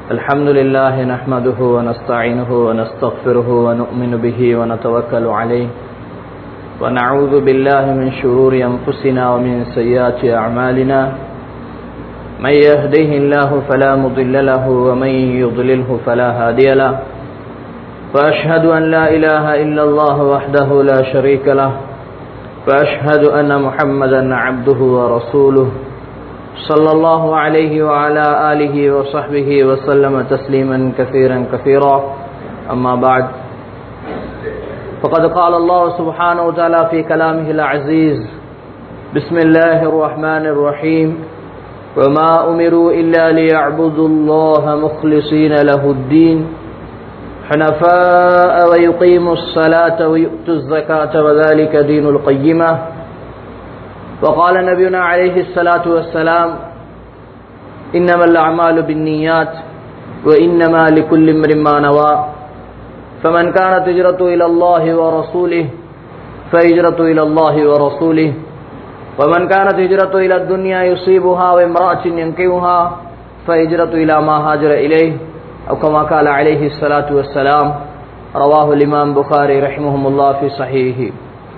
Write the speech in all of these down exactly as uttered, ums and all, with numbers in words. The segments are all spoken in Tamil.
الحمد لله نحمده ونستعينه ونستغفره ونؤمن به ونتوكل عليه ونعوذ بالله من شرور أنفسنا ومن سيئات أعمالنا من يهده الله فلا مضل له ومن يضلله فلا هادي له وأشهد أن لا إله إلا الله وحده لا شريك له وأشهد أن محمدا عبده ورسوله صلى الله عليه وعلى آله وصحبه وسلم تسليما كثيرا كثيرا أما بعد فقد قال الله سبحانه وتعالى في كلامه العزيز بسم الله الرحمن الرحيم وما أمروا إلا ليعبدوا الله مخلصين له الدين حنفاء ويقيموا الصلاة ويؤتوا الزكاة وذلك دين القيمة وقال نبينا عليه الصلاة والسلام إنما الأعمال بالنيات وإنما لكل امرئ ما نوى فمن كانت هجرته إلى الله ورسوله فهجرته إلى الله ورسوله ومن كانت هجرته إلى الدنيا يصيبها وامرأة ينكحها فهجرته إلى ما هاجر إليه أو كما قال عليه الصلاة والسلام رواه الإمام بخاري رحمه الله في صحيحه.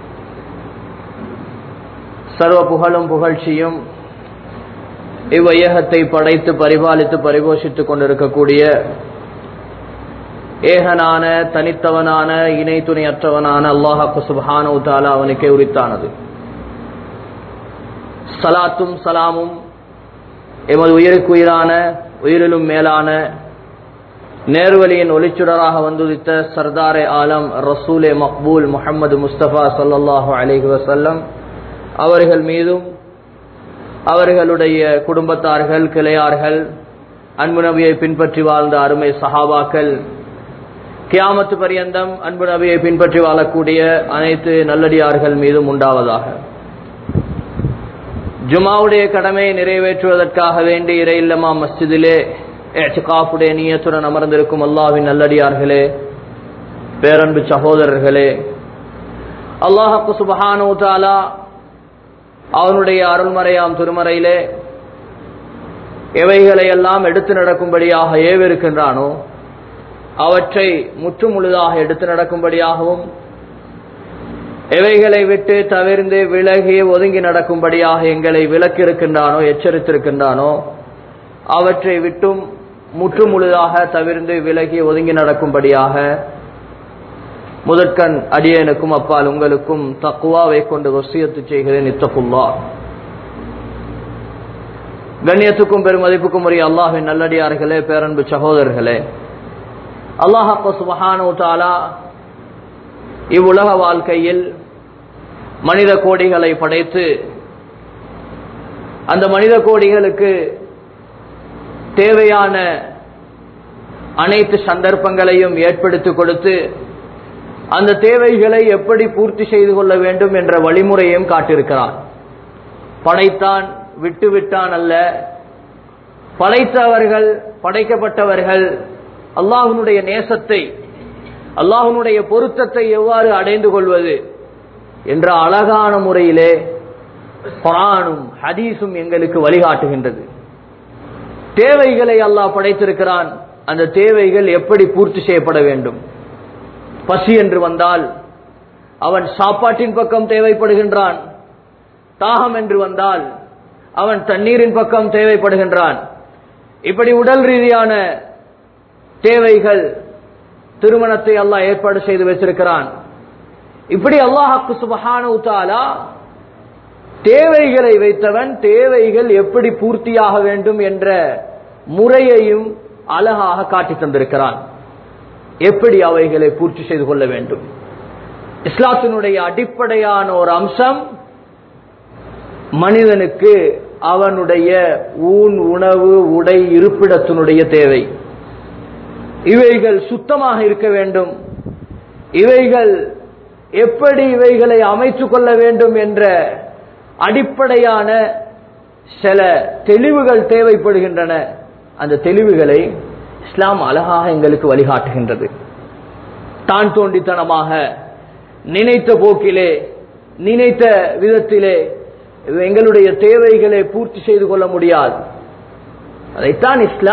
சர்வ புகழும் புகழ்ச்சியும் இவ்வையகத்தை படைத்து பரிபாலித்து பரிபோஷித்துக் கொண்டிருக்கக்கூடிய ஏகனான தனித்தவனான இணை துணையற்றவனான அல்லாஹ் சுப்ஹானஹு வ தஆலா அவனுக்கே உரித்தானது. சலாத்தும் சலாமும் எமது உயிருக்கு உயிரான உயிரிலும் மேலான நேர்வழியின் ஒளிச்சுடராக வந்துதித்த சர்தாரே ஆலம் ரசூலே மக்பூல் முஹம்மது முஸ்தபா ஸல்லல்லாஹு அலைஹி வஸல்லம் அவர்கள் மீதும் அவர்களுடைய குடும்பத்தார்கள் கிளையார்கள் அன்பு நபியை பின்பற்றி வாழ்ந்த அருமை சஹாபாக்கள் கியாமத்து பரியந்தம் அன்பு நபியை பின்பற்றி வாழக்கூடிய அனைத்து நல்லடியார்கள் மீதும் உண்டாவதாக. ஜுமாவுடைய கடமையை நிறைவேற்றுவதற்காக வேண்டி இறையில்லமா மஸ்ஜிதிலே இஅ்திகாஃபுடைய நியத்துடன் அமர்ந்திருக்கும் அல்லாஹ்வின் நல்லடியார்களே, பேரன்பு சகோதரர்களே, அல்லாஹ் சுப்ஹானஹு வ தஆலா அவனுடைய அருள்மறையாம் திருமறையிலே எவைகளை எல்லாம் எடுத்து நடக்கும்படியாக ஏவிருக்கின்றானோ அவற்றை முற்று முழுதாக எடுத்து நடக்கும்படியாகவும் எவைகளை விட்டு தவிர்ந்து விலகி ஒதுங்கி நடக்கும்படியாக எங்களை விலக்கியிருக்கின்றானோ எச்சரித்திருக்கின்றானோ அவற்றை விட்டும் முற்று முழுதாக தவிர்ந்து விலகி ஒதுங்கி நடக்கும்படியாக முதற்கண் அடியேனுக்கும் அப்பால் உங்களுக்கும் தக்வாவை கொண்டு வசியத்து செய்கிறேன். இத்தகுல்லாஹ். கண்ணியத்துக்கும் பெருமதிப்புக்கும் உரிய அல்லாஹ்வின் நல்லடியார்களே, பேரன்பு சகோதரர்களே, அல்லாஹ் சுப்ஹானஹு வ தஆலா இவ்வுலக வாழ்க்கையில் மனித கோடிகளை படைத்து அந்த மனித கோடிகளுக்கு தேவையான அனைத்து சந்தர்ப்பங்களையும் ஏற்படுத்தி கொடுத்து அந்த தேவைகளை எப்படி பூர்த்தி செய்து கொள்ள வேண்டும் என்ற வழிமுறையும் காட்டியிருக்கிறான். படைத்தான் விட்டு விட்டான் அல்ல, படைத்தவர்கள் படைக்கப்பட்டவர்கள் அல்லாஹ்வுடைய நேசத்தை அல்லாஹ்வுடைய பொருத்தத்தை எவ்வாறு அடைந்து கொள்வது என்ற அழகான முறையிலே குர்ஆனும் ஹதீஸும் எங்களுக்கு வழிகாட்டுகின்றது. தேவைகளை அல்லாஹ் படைத்திருக்கிறான், அந்த தேவைகள் எப்படி பூர்த்தி செய்யப்பட வேண்டும். பசி என்று வந்தால் அவன் சாப்பாட்டின் பக்கம் தேவைப்படுகின்றான், தாகம் என்று வந்தால் அவன் தண்ணீரின் பக்கம் தேவைப்படுகின்றான். இப்படி உடல் ரீதியான தேவைகள் திருமணத்தை அல்லாஹ் ஏற்பாடு செய்து வைத்திருக்கிறான். இப்படி அல்லாஹ் சுப்ஹானஹு வ தஆலா தேவைகளை வைத்தவன் தேவைகள் எப்படி பூர்த்தியாக வேண்டும் என்ற முறையையும் அழகாக காட்டி தந்திருக்கிறான். எப்படி அவைகளை பூர்த்தி செய்து கொள்ள வேண்டும். இஸ்லாத்தினுடைய அடிப்படையான ஒரு அம்சம் மனிதனுக்கு அவனுடைய ஊன் உணவு உடை இருப்பிடத்தினுடைய தேவை. இவைகள் சுத்தமாக இருக்க வேண்டும். இவைகள் எப்படி இவைகளை அமைத்துக் கொள்ள வேண்டும் என்ற அடிப்படையான சில தெளிவுகள் தேவைப்படுகின்றன. அந்த தெளிவுகளை இஸ்லாம் அழகாக எங்களுக்கு வழிகாட்டுகின்றது. தான் தோண்டித்தனமாக நினைத்த போக்கிலே நினைத்த விதத்திலே எங்களுடைய தேவைகளை பூர்த்தி செய்து கொள்ள முடியாது. அதைத்தான் இஸ்லாம்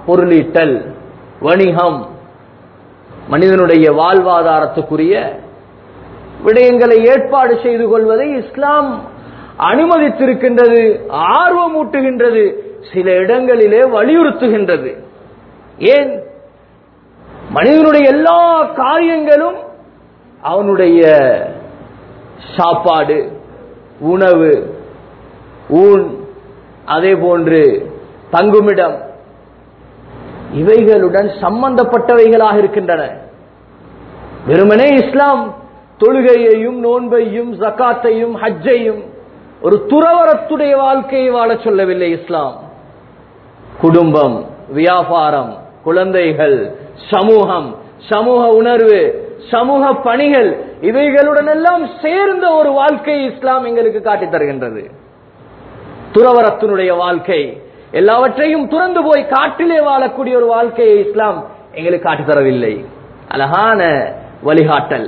பொருளீட்டல், வணிகம், மனிதனுடைய வாழ்வாதாரத்துக்குரிய விடயங்களை ஏற்பாடு செய்து கொள்வதை இஸ்லாம் அனுமதித்திருக்கின்றது, ஆர்வமூட்டுகின்றது, சில இடங்களிலே வலியுறுத்துகின்றது. ஏன்? மனிதனுடைய எல்லா காரியங்களும் அவனுடைய சாப்பாடு, உணவு, ஊன், அதே போன்று தங்குமிடம், இவைகளுடன் சம்பந்தப்பட்டவைகளாக இருக்கின்றன. வெறுமனே இஸ்லாம் தொழுகையையும் நோன்பையும் ஜகாத்தையும் ஹஜ்ஜையும் ஒரு துறவரத்துடைய வாழ்க்கையை வாழ சொல்லவில்லை. இஸ்லாம் குடும்பம், வியாபாரம், குழந்தைகள், சமூகம், சமூக உணர்வு, சமூக பணிகள், இவைகளுடன் எல்லாம் சேர்ந்த ஒரு வாழ்க்கையை இஸ்லாம் எங்களுக்கு காட்டித் தருகின்றது. துறவரத்தினுடைய வாழ்க்கை, எல்லாவற்றையும் துறந்து போய் காட்டிலே வாழக்கூடிய ஒரு வாழ்க்கையை இஸ்லாம் எங்களுக்கு காட்டித் தரவில்லை. அழகான வழிகாட்டல்.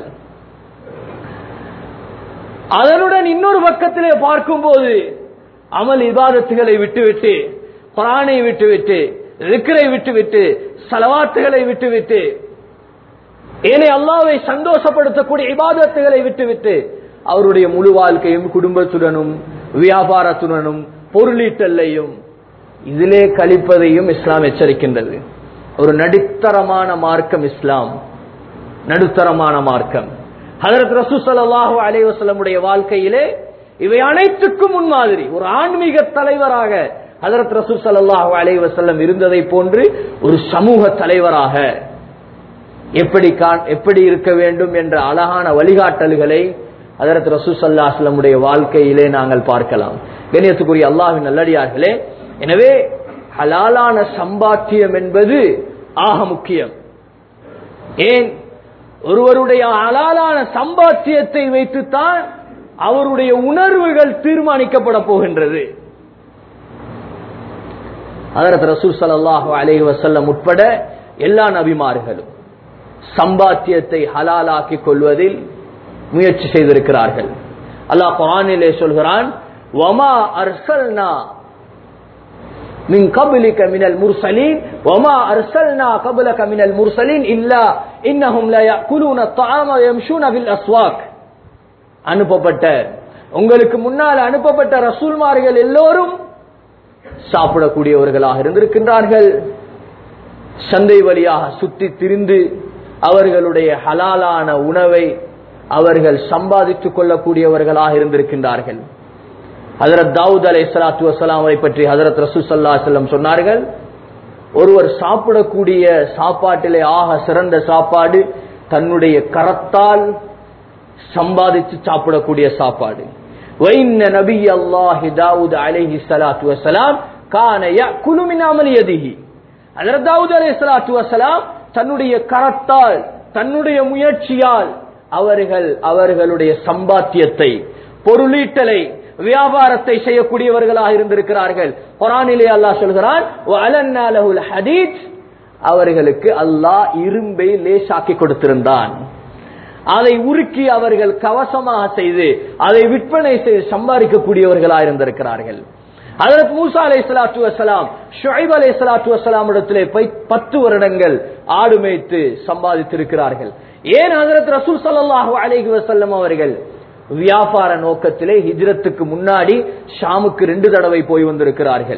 அதனுடன் இன்னொரு பக்கத்திலே பார்க்கும்போது அமல் இபாதத்துகளை விட்டுவிட்டு, குர்ஆனை விட்டுவிட்டு, ذிக்ரை விட்டுவிட்டு, ஸலவாத்துகளை விட்டுவிட்டு, ஏனை அல்லாஹ்வை சந்தோஷப்படுத்தக்கூடிய இபாதத்துகளை விட்டுவிட்டு அவருடைய முழு வாழ்க்கையும் குடும்பத்துடனும் வியாபாரத்துடனும் பொருளீட்டலையும் இதிலே கழிப்பதையும் இஸ்லாம் எச்சரிக்கின்றது. ஒரு நடுத்தரமான மார்க்கம் இஸ்லாம், நடுத்தரமான மார்க்கம். ஹஜ்ரத் ரசூல் ஸல்லல்லாஹு அலைஹி வஸல்லம் உடைய வாழ்க்கையிலே இவை அனைத்துக்கும் முன்மாதிரி ஒரு ஆன்மீக தலைவராக ஹஜ்ரத் ரசூல் ஸல்லல்லாஹு அலைஹி வஸல்லம் இருந்ததை போன்று ஒரு சமூக தலைவராக எப்படி எப்படி இருக்க வேண்டும் என்ற அழகான வழிகாட்டல்களை ஹஜ்ரத் ரசூல் ஸல்லல்லாஹு அலைஹி வஸல்லம் உடைய வாழ்க்கையிலே நாங்கள் பார்க்கலாம். கண்ணியத்துக்குரிய அல்லாஹ்வின் நல்லடியார்களே, எனவே ஹலாலான சம்பாத்தியம் என்பது ஆக முக்கியம். ஏன்? ஒருவருடைய ஹலாலான சம்பாத்தியத்தை வைத்துத்தான் அவருடைய உணர்வுகள் தீர்மானிக்கப்பட போகின்றது. ஹஜ்ரத் ரசூல் ஸல்லல்லாஹு அலைஹி வஸல்லம் உட்பட எல்லா நபிமார்களும் சம்பாத்தியத்தை ஹலாலாக்கிக் கொள்வதில் முயற்சி செய்திருக்கிறார்கள். அல்லாஹ் குர்ஆனிலே சொல்கிறான், வமா அர்சல்னா மின் கப்லிக மினல் முர்சலீன் வமா அர்சல்னா கப்லக மினல் முர்சலீன் இல்லா இன்னஹும் லா யாக்குலூன அத்-தஆம வ யம்ஷூன பில் அஸ்வாக். அனுப்பப்பட்ட உங்களுக்கு முன்னால் அனுப்பப்பட்ட ரசூல்மார்கள் எல்லோரும் சாப்பிடக்கூடியவர்களாக இருந்திருக்கின்றார்கள். சந்தை வழியாக சுத்தி திரிந்து அவர்களுடைய ஹலாலான உணவை அவர்கள் சம்பாதித்துக் கொள்ளக்கூடியவர்களாக இருந்திருக்கின்றார்கள். ஹஜ்ரத் தாவூத் அலைஹிஸ்ஸலாத்து வஸ்ஸலாம் அவரை பற்றி ஹஜ்ரத் ரசூல் ஸல்லல்லாஹு அலைஹி வஸல்லம் சொன்னார்கள், ஒருவர் சாப்பிடக்கூடிய சாப்பாட்டிலே ஆக சிறந்த சாப்பாடு தன்னுடைய கரத்தால் சம்பாதித்து சாப்பிடக்கூடிய சாப்பாடு. வைன்ன நபியல்லாஹி தாவூத் அலைஹிஸ்ஸலாத்து வஸ்ஸலாம் கான யஅகுலு மின் அமலி யதிஹி. ஹஜ்ரத் தாவூத் அலைஹிஸ்ஸலாத்து வஸ்ஸலாம் தன்னுடைய கரத்தால், தன்னுடைய முயற்சியால் அவர்கள் அவர்களுடைய சம்பாத்தியத்தை, பொருளீட்டலை, வியாபாரத்தை செய்யக்கூடியவர்களாக இருந்திருக்கிறார்கள். குர்ஆனிலே அல்லாஹ் சொல்கிறான், வஅலன்னா லஹுல் ஹதீத், அவர்களுக்கு அல்லாஹ் இரும்பை லேசாக்கி கொடுத்திருந்தான். அதை உருக்கி அவர்கள் கவசமாக செய்து அதை விற்பனை செய்து சம்பாதிக்கக்கூடியவர்களாக இருந்திருக்கிறார்கள். ஹஜ்ரத் மூசா அலைஹிஸ்ஸலாத்து வஸ்ஸலாம் ஷுஐப் அலைஹிஸ்ஸலாத்து வஸ்ஸலாம் இடத்திலே பத்து வருடங்கள் ஆடு மேய்த்து சம்பாதித்திருக்கிறார்கள். ஏன்? ஹஜ்ரத் ரசூல் ஸல்லல்லாஹு அலைஹி வஸல்லம் அவர்கள் வியாபார நோக்கத்திலே ஹிஜ்ரத்துக்கு முன்னாடி ஷாமுக்கு ரெண்டு தடவை போய் வந்திருக்கிறார்கள்.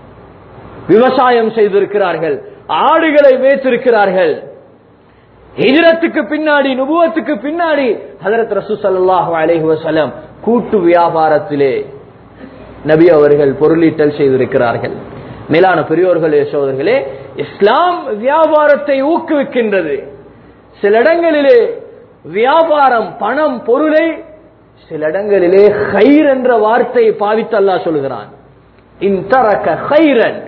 விவசாயம் செய்திருக்கிறார்கள், ஆடுகளை மேய்த்திருக்கிறார்கள். ஹிஜ்ரத்துக்கு பின்னாடி, நுபுவத்துக்கு பின்னாடி ஹஜ்ரத் ரசூல் ஸல்லல்லாஹு அலைஹி வஸல்லம் கூட்டு வியாபாரத்திலே நபி அவர்கள் பொருளீட்டல் செய்திருக்கிறார்கள். மேலான பெரியோர்களே, சகோதரர்களே, இஸ்லாம் வியாபாரத்தை ஊக்குவிக்கின்றது. சில இடங்களிலே வியாபாரம், பணம், பொருளை, சில இடங்களிலே கைர் என்ற வார்த்தையை பாவித்து அல்லாஹ் சொல்கிறான். இன் தரக கைரன்,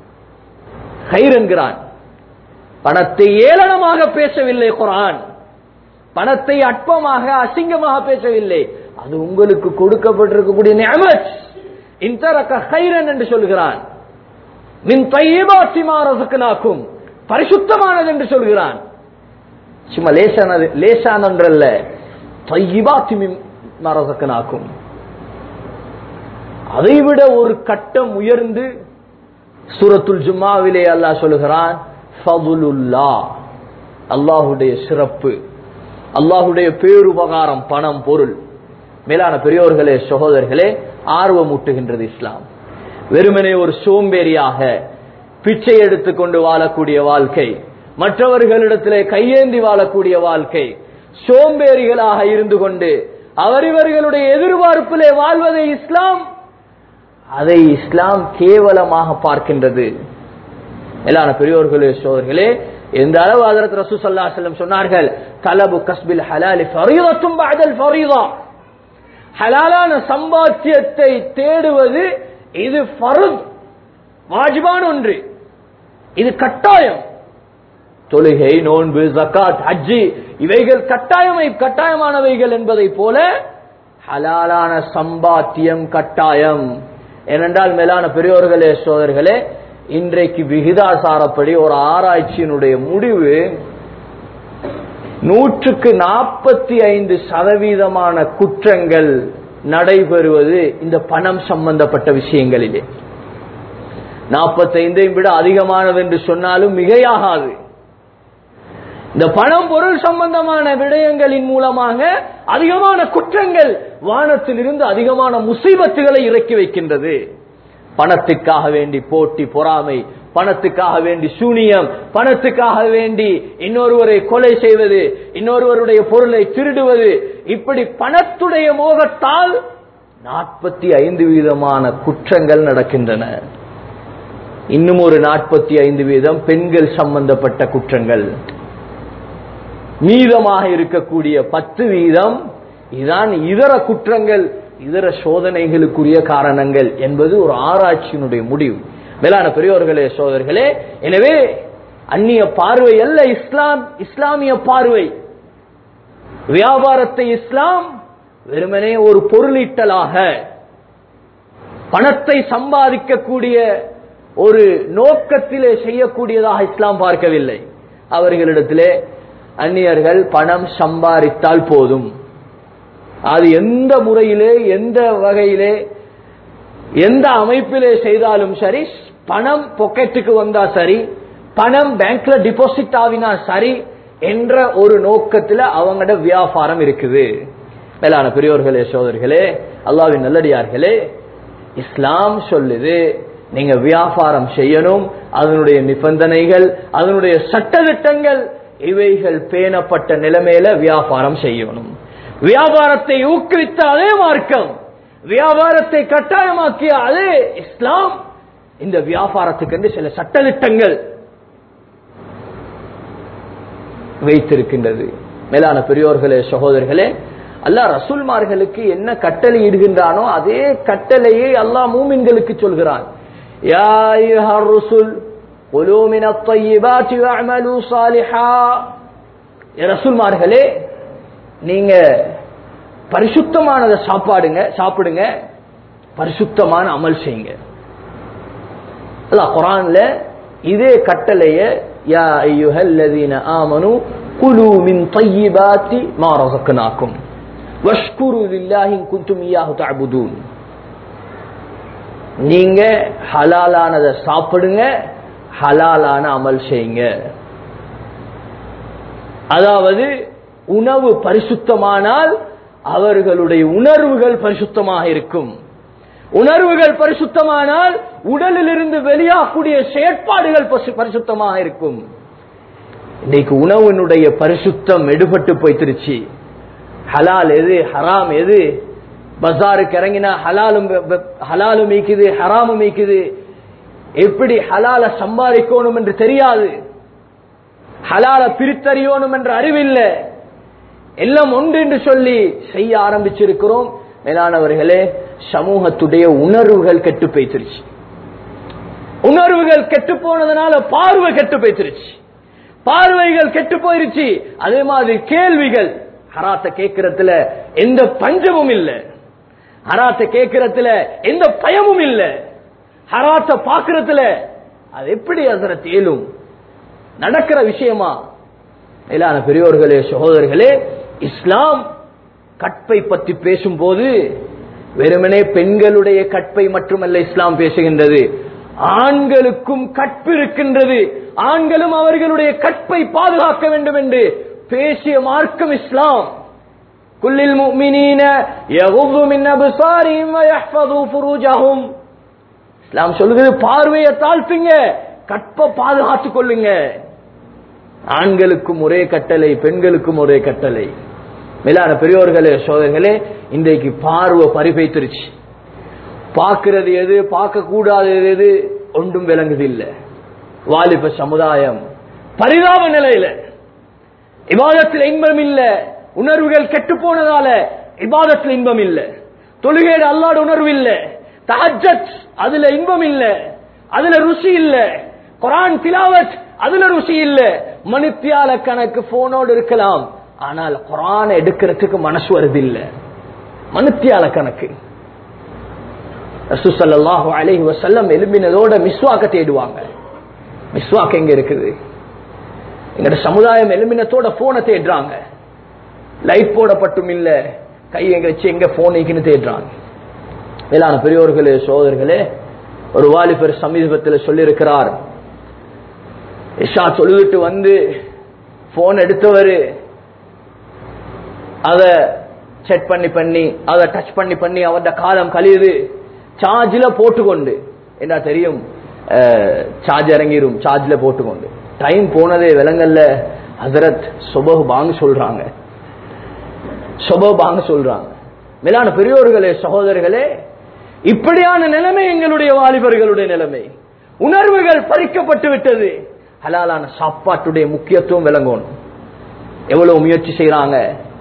கைர் என்கிறான். பணத்தை ஏளனமாக பேசவில்லை குர்ஆன், பணத்தை அற்பமாக அசிங்கமாக பேசவில்லை. அது உங்களுக்கு கொடுக்கப்பட்டிருக்கக்கூடிய நிஅமத். இன் தரக கைரன் என்று சொல்கிறான். மின் தய்யிபாத்தி மா ரஸக்னாக்கும், பரிசுத்தமானது என்று சொல்கிறான். சும்மா லேசானது, லேசானன்றல்ல, தய்யிபாத்தி மிம்மா ரஸக்னாக்கும், அதைவிட ஒரு கட்டம் உயர்ந்து சூரத்துல் ஜும்மாவிலே அல்லாஹ் சொல்லுகிறான், ஃபதுலுல்லாஹ், அல்லாஹுடைய சிறப்பு, அல்லாஹுடைய பேருபகாரம், பணம் பொருள். மேலான பெரியோர்களே சகோதரர்களே, ஆர்வமூட்டுகின்றது இஸ்லாம். வெறுமனே ஒரு சோம்பேறியாக பிச்சை எடுத்துக்கொண்டு வாழக்கூடிய வாழ்க்கை, மற்றவர்களிடத்திலே கையேந்தி வாழக்கூடிய வாழ்க்கை, சோம்பேறிகளாக இருந்து கொண்டு அவரவர்களுடைய எதிர்பார்ப்பிலே வாழ்வதை இஸ்லாம் அதை இஸ்லாம் கேவலமாக பார்க்கின்றது. மேலான பெரியோர்களே சகோதரர்களே, எந்த அளவு ஹஜ்ரத் ரசூல் ஸல்லல்லாஹு அலைஹி வஸல்லம் சொன்னார்கள், தலபு கஸ்பில் ஹலாலி ஃபரீதத்துன் பஅதல் ஃபரீதா, ஹலாலான சம்பாத்தியத்தை தேடுவது இது ஃபர்த், வாஜிபான ஒன்று, இது கட்டாயம். தொழுகை, நோன்பு, ஜகாத், ஹஜ் இவைகள் கட்டாயமை கட்டாயமானவைகள் என்பதை போல ஹலாலான சம்பாத்தியம் கட்டாயம். ஏனென்றால் மேலான பெரியோர்களே சோதர்களே, இன்றைக்கு விகிதாசாரப்படி ஒரு ஆராய்ச்சியினுடைய முடிவு நூற்றுக்கு நாற்பத்தி ஐந்து சதவீதமான குற்றங்கள் நடைபெறுவது இந்த பணம் சம்பந்தப்பட்ட விஷயங்களிலே. நாற்பத்தி ஐந்தையும் விட அதிகமானது என்று சொன்னாலும் மிகையாகாது. இந்த பணம் பொருள் சம்பந்தமான விடயங்களின் மூலமாக அதிகமான குற்றங்கள் வானத்தில் இருந்து அதிகமான முசீபத்துகளை இறக்கி வைக்கின்றது. பணத்துக்காக வேண்டி போட்டி பொறாமை, பணத்துக்காக வேண்டி சூனியம், பணத்துக்காக வேண்டி இன்னொருவரை கொலை செய்வது, இன்னொருவருடைய பொருளை திருடுவது, இப்படி பணத்துடைய மோகத்தால் நாற்பத்தி ஐந்து வீதமான குற்றங்கள் நடக்கின்றன. இன்னும் ஒரு நாற்பத்தி ஐந்து வீதம் பெண்கள் சம்பந்தப்பட்ட குற்றங்கள். மீதமாக இருக்கக்கூடிய பத்து வீதம் இதான் இதர குற்றங்கள், இதர சோதனைகளுக்குரிய காரணங்கள் என்பது ஒரு ஆராய்ச்சியினுடைய முடிவு. மேலான பெரியோர்களே சோதர்களே, எனவே அந்நிய பார்வை அல்ல இஸ்லாம், இஸ்லாமிய பார்வை. வியாபாரத்தை இஸ்லாம் வெறுமனே ஒரு பொருளீட்டலாக, பணத்தை சம்பாதிக்கக்கூடிய ஒரு நோக்கத்திலே செய்யக்கூடியதாக இஸ்லாம் பார்க்கவில்லை. அவர்களிடத்திலே அந்நியர்கள் பணம் சம்பாதித்தால் போதும், அது எந்த முறையிலே எந்த வகையிலே எந்த அமைப்பிலே செய்தாலும் சரி, பணம் பாக்கெட்டுக்கு வந்தா சரி, பணம் பேங்க்ல டிபாசிட் ஆகினா சரி என்ற ஒரு நோக்கத்தில் அவங்களோட வியாபாரம் இருக்குது. மேலான பெரியோர்களே சோதர்களே, அல்லாஹ்வின் நல்லடியார்களே, இஸ்லாம் சொல்லுது நீங்க வியாபாரம் செய்யணும், அதனுடைய நிபந்தனைகள், அதனுடைய சட்டதிட்டங்கள் இவைகள் பேணப்பட்ட நிலைமையில வியாபாரம் செய்யணும். வியாபாரத்தை ஊக்குவித்த அதே மார்க்கம், வியாபாரத்தை கட்டாயமாக்கிய அதே இஸ்லாம் இந்த வியாபாரத்துக்கு சில சட்டதிட்டங்கள் வைத்திருக்கின்றது. மேலான பெரியோர்களே சகோதரர்களே, அல்லாஹ் ரசூல்மார்களுக்கு என்ன கட்டளை இடுகின்றானோ அதே கட்டளையை அல்லாஹ் மூமின்களுக்கு சொல்கிறான். யா அய்யுஹர் ரசூல் குலூ மினத் த்யயிபாத்தி வஅமலூ ஸாலிஹா. யா ரசூல்மார்களே, நீங்க பரிசுத்தமானதை சாப்பாடுங்க சாப்பிடுங்க, பரிசுத்தமான அமல் செய்யுங்க. அல்லாஹ் குர்ஆன்ல இதே கட்டளைய யா அய்யுஹல்லதீன ஆமனூ குலூ மின் த்யயிபாத்தி மா ரஸக்னாக்கும் வஷ்குரு லில்லாஹி இன் குன்தும் இய்யாஹு தஅபுதூன். நீங்க ஹலாலானதை சாப்பிடுங்க, ஹலாலான அமல் செய்யுங்க. அதாவது உணவு பரிசுத்தமானால் அவர்களுடைய உணர்வுகள் பரிசுத்தமாக இருக்கும். உணர்வுகள் பரிசுத்தமானால் உடலில் இருந்து வெளியாகக்கூடிய செயற்பாடுகள் பரிசுத்தமாக இருக்கும். இன்னைக்கு உணவினுடைய பரிசுத்தம் எடுபட்டு போய்த்திருச்சு. ஹலால் எது, ஹராம் எது, பஜாருக்கு இறங்கினா ஹலாலும் ஹலாலும் மீக்குது, ஹராமும் மீக்குது. எப்படி ஹலால சம்பாதிக்கணும் என்று தெரியாது, ஹலால பிரித்தறியணும் என்ற அறிவில்லை. எல்லாம் ஒன்று என்று சொல்லி செய்ய ஆரம்பிச்சிருக்கிறோம். மேலானவர்களே, சமூகத்துடைய உணர்வுகள் கெட்டு போய்த்திருச்சு. உணர்வுகள் கெட்டு போனதுனால பார்வை கெட்டு போய்த்திருச்சு, பார்வைகள் கெட்டு போயிருச்சு. அதே மாதிரி கேள்விகள், ஹராத்த கேட்கறதுல எந்த பஞ்சமும் இல்லை, ஹராத்த கேட்கறதுல எந்த பயமும் இல்லை, ஹராத்த பாக்குறதுல அது எப்படி ஹஜ்ரத் ஏலும் நடக்கிற விஷயமா? மேலான பெரியோர்களே சகோதரர்களே, இஸ்லாம் கற்பை பற்றி பேசும்போது வெறுமனே பெண்களுடைய கற்பை மட்டுமல்ல இஸ்லாம் பேசுகின்றது, ஆண்களுக்கும் கற்பு இருக்கின்றது, ஆண்களும் அவர்களுடைய கற்பை பாதுகாக்க வேண்டும் என்று பேசிய மார்க்கம் இஸ்லாம். குல்லில் முஃமினீன யகுது மின் அப்சாரிஹிம் வ யஹ்ஃபது ஃபுரூஜஹும். இஸ்லாம் சொல்லுது பார்வையை தாழ்த்துங்க, கற்பை பாதுகாத்துக் கொள்ளுங்க. ஆண்களுக்கும் ஒரே கட்டளை, பெண்களுக்கும் ஒரே கட்டளை. மேலான பெரியோர்களே சோதர்களே, இன்றைக்கு பார்வை பறிபைத்திருச்சு. பார்க்கிறது எது, பார்க்க கூடாதது எது ஒன்றும் விளங்குது இல்ல. வாலிப சமுதாயம் பரிதாப நிலையில, இபாதத்தில் இன்பம் இல்ல, உணர்வுகள் கெட்டு போனதால இபாதத்தில் இன்பம் இல்ல, தொழுகையில அல்லாஹ்வுடைய உணர்வு இல்ல, தஹஜ்ஜத் அதுல இன்பம் இல்ல, அதுல ருசி இல்ல, குர்ஆன் திலாவத் அதுல ருசி இல்ல. மணித்தியால கணக்கு போனோடு இருக்கலாம், ஆனால் குர்ஆன் எடுக்கிறதுக்கு மனசு வருது இல்ல. மணித்தியால கணக்கு. ரசூல் ஸல்லல்லாஹு அலைஹி வஸல்லம் எழும்பினதோட மிஸ்வாக்க தேடுவாங்க. மிஸ்வாக் எங்க இருக்குது? எங்கட சமுதாயம் எழும்பினத்தோட போனை தேடுறாங்க. லைட் போடப்பட்டும் இல்ல, கை எங்க வச்சு எங்க போன் இருக்குன்னு தேடுறாங்க. மேலான பெரியோர்களே சோதர்களே, ஒரு வாலிபர் சமீபத்தில் சொல்லி இருக்கிறார், இஷா தொழுவிட்டு வந்து போன் எடுத்தவரு அத செட் பண்ணி பண்ணி அத டச் பண்ணி பண்ணி அவருடைய காலம் கழியுது. சார்ஜ்ல போட்டுக்கொண்டு, என்ன தெரியும் சார்ஜ் இறங்கிரும், சார்ஜ்ல போட்டுக்கொண்டு டைம் போனதே விலங்கல்ல. ஹசரத் சுபஹ் பாங்க சொல்றாங்க, சுபஹ் பாங்க சொல்றாங்க. மேலான பெரியோர்களே சகோதரர்களே, இப்படியான நிலைமை எங்களுடைய வாலிபர்களுடைய நிலைமை. உணர்வுகள் பறிக்கப்பட்டு விட்டது. ஹலாலான சாப்பாட்டுடைய முக்கியத்துவம் விளங்கணும். எவ்வளவு முயற்சி செய்யறாங்க,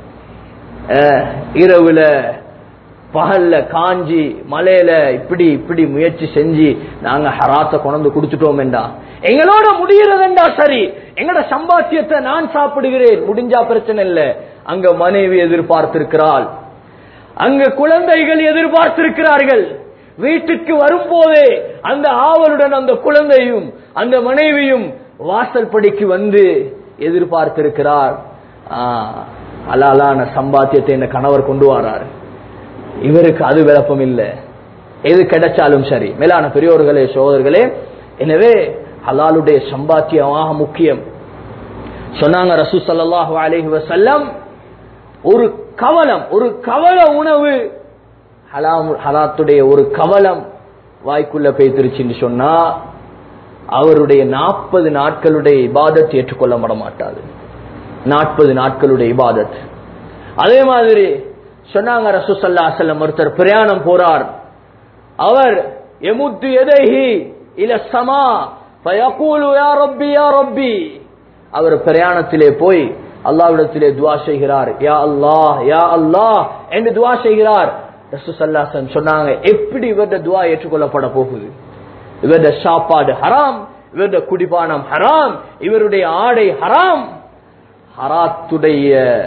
இரவுல பகல்ல காஞ்சி மலையில இப்படி இப்படி முயற்சி செஞ்சு நாங்க ஹராத்த கொண்டு குடிச்சிட்டோம் என்றா எங்களோட முடிகிறதா சரி, எங்கட சம்பாத்தியத்தை நான் சாப்பிடுகிறேன், முடிஞ்சா பிரச்சனை இல்ல. அங்க மனைவி எதிர்பார்த்திருக்கிறாள், அங்க குழந்தைகள் எதிர்பார்த்திருக்கிறார்கள். வீட்டுக்கு வரும்போதே அந்த ஆவலுடன் அந்த குழந்தையும் அந்த மனைவியும் வாசல் படிக்கு வந்து எதிர்பார்த்திருக்கிறார். ஹலாலான சம்பாத்தியத்தை என்ன கணவர் கொண்டு வரார், இவருக்கு அது விளப்பம் இல்லை. எது கிடைச்சாலும் சரி. மேலான பெரியோர்களே சோதர்களே, எனவே ஹலாலுடைய சம்பாத்தியமாக முக்கியம். சொன்னாங்க ரசூல் ஸல்லல்லாஹு அலைஹி வஸல்லம், ஒரு கவலம், ஒரு கவல உணவு ஹலாத்துடைய ஒரு கவலம் வாய்க்குள்ள பேய்த்திருச்சுன்னு சொன்னா அவருடைய நாற்பது நாட்களுடைய இபாதத் ஏற்றுக்கொள்ளப்பட மாட்டாது. நாற்பது நாட்களுடைய இபாதத். அதே மாதிரி சொன்னாங்க ரசூல் ஸல்லல்லாஹு அலைஹி வஸல்லம், ஒருத்தர் பிரயாணம் போறார், அவர் யமுத்து யதைஹி இல ஸமா ஃபயகூலு யா ரப்பி யா ரப்பி, அவர் பிரயாணத்திலே போய் அல்லாஹ்விடத்திலே துஆ செய்கிறார், யா அல்லாஹ் யா அல்லாஹ் என்று துஆ செய்கிறார். ரசூல் ஸல்லல்லாஹு அலைஹி வஸல்லம் சொன்னாங்க, எப்படி இவருடைய துஆ ஏற்றுக்கொள்ளப்பட போகுது? இவருடைய சாப்பாடு ஹராம், இவருடைய குடிபானம் ஹராம், இவருடைய ஆடை ஹராம். ஹராத்துடைய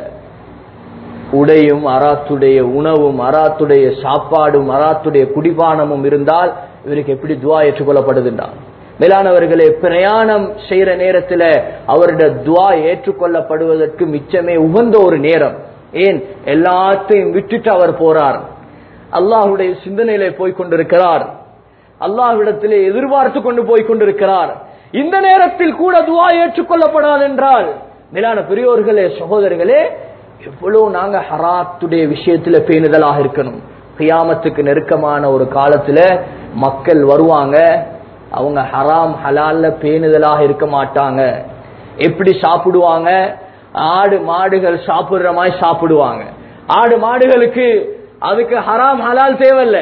உடையும் அராத்துடைய உணவும் அராத்துடைய சாப்பாடும் அராத்துடைய குடிபானமும் இருந்தால் இவருக்கு எப்படி துஆ ஏற்றுக்கொள்ளப்படுதுன்றான். மேலானவர்களே, பிரயாணம் செய்யற நேரத்துல அவருடைய துஆ ஏற்றுக்கொள்ளப்படுவதற்கு மிச்சமே உகந்த ஒரு நேரம். ஏன்? எல்லாத்தையும் விட்டுட்டு அவர் போறார், அல்லாஹ்வுடைய சிந்தனையிலே போய் கொண்டிருக்கிறார், அல்லாஹ்விடத்திலே எதிர்பார்த்து கொண்டு போய் கொண்டிருக்கிறார். இந்த நேரத்தில் கூட துஆ ஏற்றுக்கொள்ளப்படாது என்றால், மேலான பெரியோர்களே சகோதரர்களே, எவ்வளவு நாங்க ஹராத்துடைய விஷயத்துல பேணுதலாக இருக்கணும். கியாமத்துக்கு நெருக்கமான ஒரு காலத்துல மக்கள் வருவாங்க, அவங்க ஹராம் ஹலால்ல பேணுதலாக இருக்க மாட்டாங்க. எப்படி சாப்பிடுவாங்க? ஆடு மாடுகள் சாப்பிடுற மாதிரி சாப்பிடுவாங்க. ஆடு மாடுகளுக்கு அதுக்கு ஹராம் ஹலால் தேவையில்ல.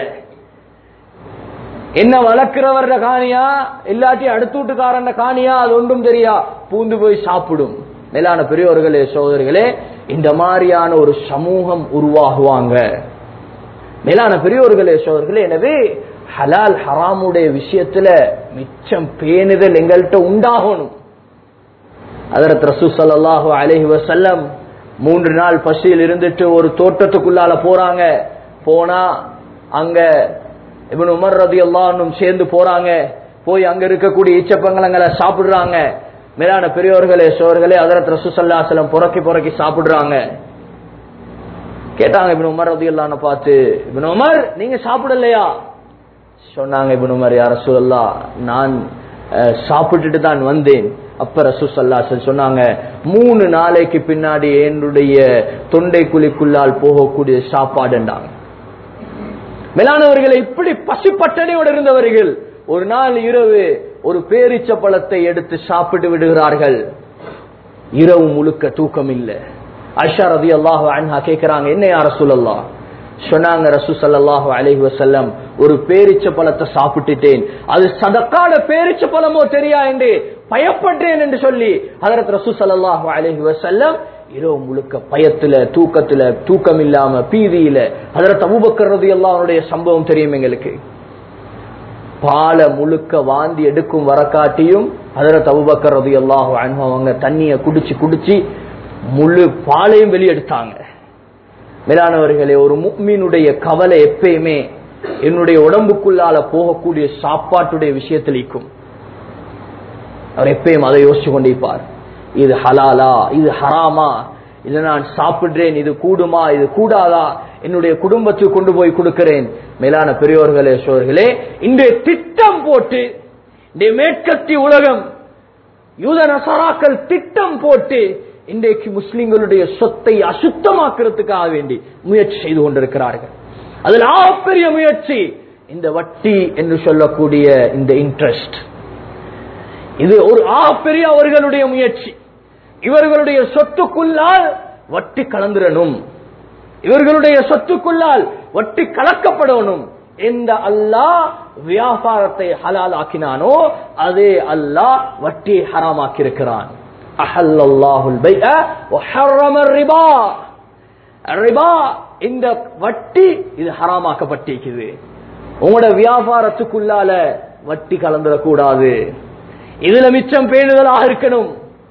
என்ன வளர்க்கிறவர காணியா இல்லாட்டி அடுத்து வீட்டுக்காரன் காணியா அது ஒன்றும் தெரியா, பூந்து போய் சாப்பிடும். மேலான பெரியோர்களே சகோதரிகளே, இந்த மாதிரியான ஒரு சமூகம் உருவாகுவாங்க. மேலான பெரியோர்களே சகோதரர்களே, எனவே ஹலால் ஹராமுடைய விஷயத்துல மிச்சம் பேணுதல் எங்கள்கிட்ட உண்டாகணும். ஹஜ்ரத் ரசூல் ஸல்லல்லாஹு அலைஹி வஸல்லம் மூன்று நாள் பசியில் இருந்துட்டு ஒரு தோட்டத்துக்குள்ளால போறாங்க. போனா அங்க இப்னு உமர் ரலியல்லாஹு அன்ஹு சேர்ந்து போறாங்க. போய் அங்க இருக்கக்கூடிய ஈச்சப்பழங்களை சாப்பிடுறாங்க. மேலான பெரியோர்களே சோர்களே, ஹஜ்ரத் ரசூல் ஸல்லல்லாஹு அலைஹி வஸல்லம் புரக்கி புரக்கி சாப்பிடுறாங்க. கேட்டாங்க இப்னு உமர் ரலியல்லாஹு அன்ஹு பார்த்து, இப்னு உமர் நீங்க சாப்பிடலையா? சொன்னாங்க இப்னு உமர், யா ரசூலல்லாஹ், நான் சாப்பிட்டுட்டு தான் வந்தேன். அப்ப ரசூல் ஸல்லல்லாஹு அலைஹி வஸல்லம் சொன்னாங்க, மூணு நாளைக்கு பின்னாடி என்னுடைய தொண்டை குழிக்குள்ளால் போகக்கூடிய சாப்பாடுண்டாங்க. மேலானவர்களை, இப்படி பசிப்பட்டனையோடு இருந்தவர்கள் ஒரு நாள் இரவு ஒரு பேரிச்ச பழத்தை எடுத்து சாப்பிட்டு விடுகிறார்கள். இரவு முழுக்க தூக்கம் இல்லை. ஆயிஷா ரலியல்லாஹு அன்ஹா கேக்குறாங்க, என்ன யா ரசூலல்லாஹ்? சொன்னாங்க ரசூல் ஸல்லல்லாஹு அலைஹி வஸல்லம், ஒரு பேரிச்ச பழத்தை சாப்பிட்டுட்டேன், அது சதக்கான பேரிச்ச பழமோ தெரியா என்று பயப்பட்டேன் என்று சொல்லி ஹஜ்ரத் ரசூல் ஸல்லல்லாஹு அலைஹி வஸல்லம் இரவு முழுக்க பயத்துல, தூக்கத்துல, தூக்கம் இல்லாம பீதியில. ஹஜ்ரத் அபூபக்கர் ரலியல்லாஹு அன்ஹுடைய சம்பவம் தெரியும் எங்களுக்கு. பால முழுக்க வாந்தி எடுக்கும் வரக்காட்டியும் ஹஜ்ரத் அபூபக்கர் ரலியல்லாஹு அன்ஹு அவங்க தண்ணியை குடிச்சு குடிச்சு முழு பாலையும் வெளியெடுத்தாங்க. மேலானவர்களே, ஒரு முஃமினுடைய கவலை எப்பயுமே என்னுடைய உடம்புக்குள்ளால போகக்கூடிய சாப்பாட்டுடைய விஷயத்தில் இருக்கும். அவர் எப்பயும் அதை யோசிச்சு கொண்டிருப்பார். இது ஹலாலா, இது ஹராமா, இதை நான் சாப்பிடுறேன், இது கூடுமா, இது கூடாதா, என்னுடைய குடும்பத்துக்கு கொண்டு போய் கொடுக்கிறேன். மேலான பெரியோர்களே, சோர்களே, இன்றைய திட்டம் போட்டு இந்த மேற்கத்திய உலகம், யூத நசராக்கள் திட்டம் போட்டு இன்றைக்கு முஸ்லிம்களுடைய சொத்தை அசுத்தமாக்குறதுக்காக வேண்டி முயற்சி செய்து கொண்டிருக்கிறார்கள். அதில் ஆகப்பெரிய முயற்சி இந்த வட்டி என்று சொல்லக்கூடிய இந்த இன்ட்ரெஸ்ட். இது ஒரு ஆகப்பெரிய அவர்களுடைய முயற்சி. இவர்களுடைய சொத்துக்குள்ளால் வட்டி கலந்துடணும், இவர்களுடைய சொத்துக்குள்ளால் வட்டி கலக்கப்படணும். எந்த அல்லாஹ் வியாபாரத்தை ஹலால் ஆக்கினானோ அதே அல்லாஹ் வட்டியை ஹராமாக்கி இருக்கிறான். அஹல்லல்லாஹுல் பைஅ வ ஹர்ரமர் ரிபா. ரிபா, இந்த வட்டி, இது ஹராமாக்கப்பட்டிருக்குது. உங்களோட வியாபாரத்துக்குள்ளால வட்டி கலந்துடக்கூடாது. இதுல மிச்சம் பேணுதலாக இருக்கணும்.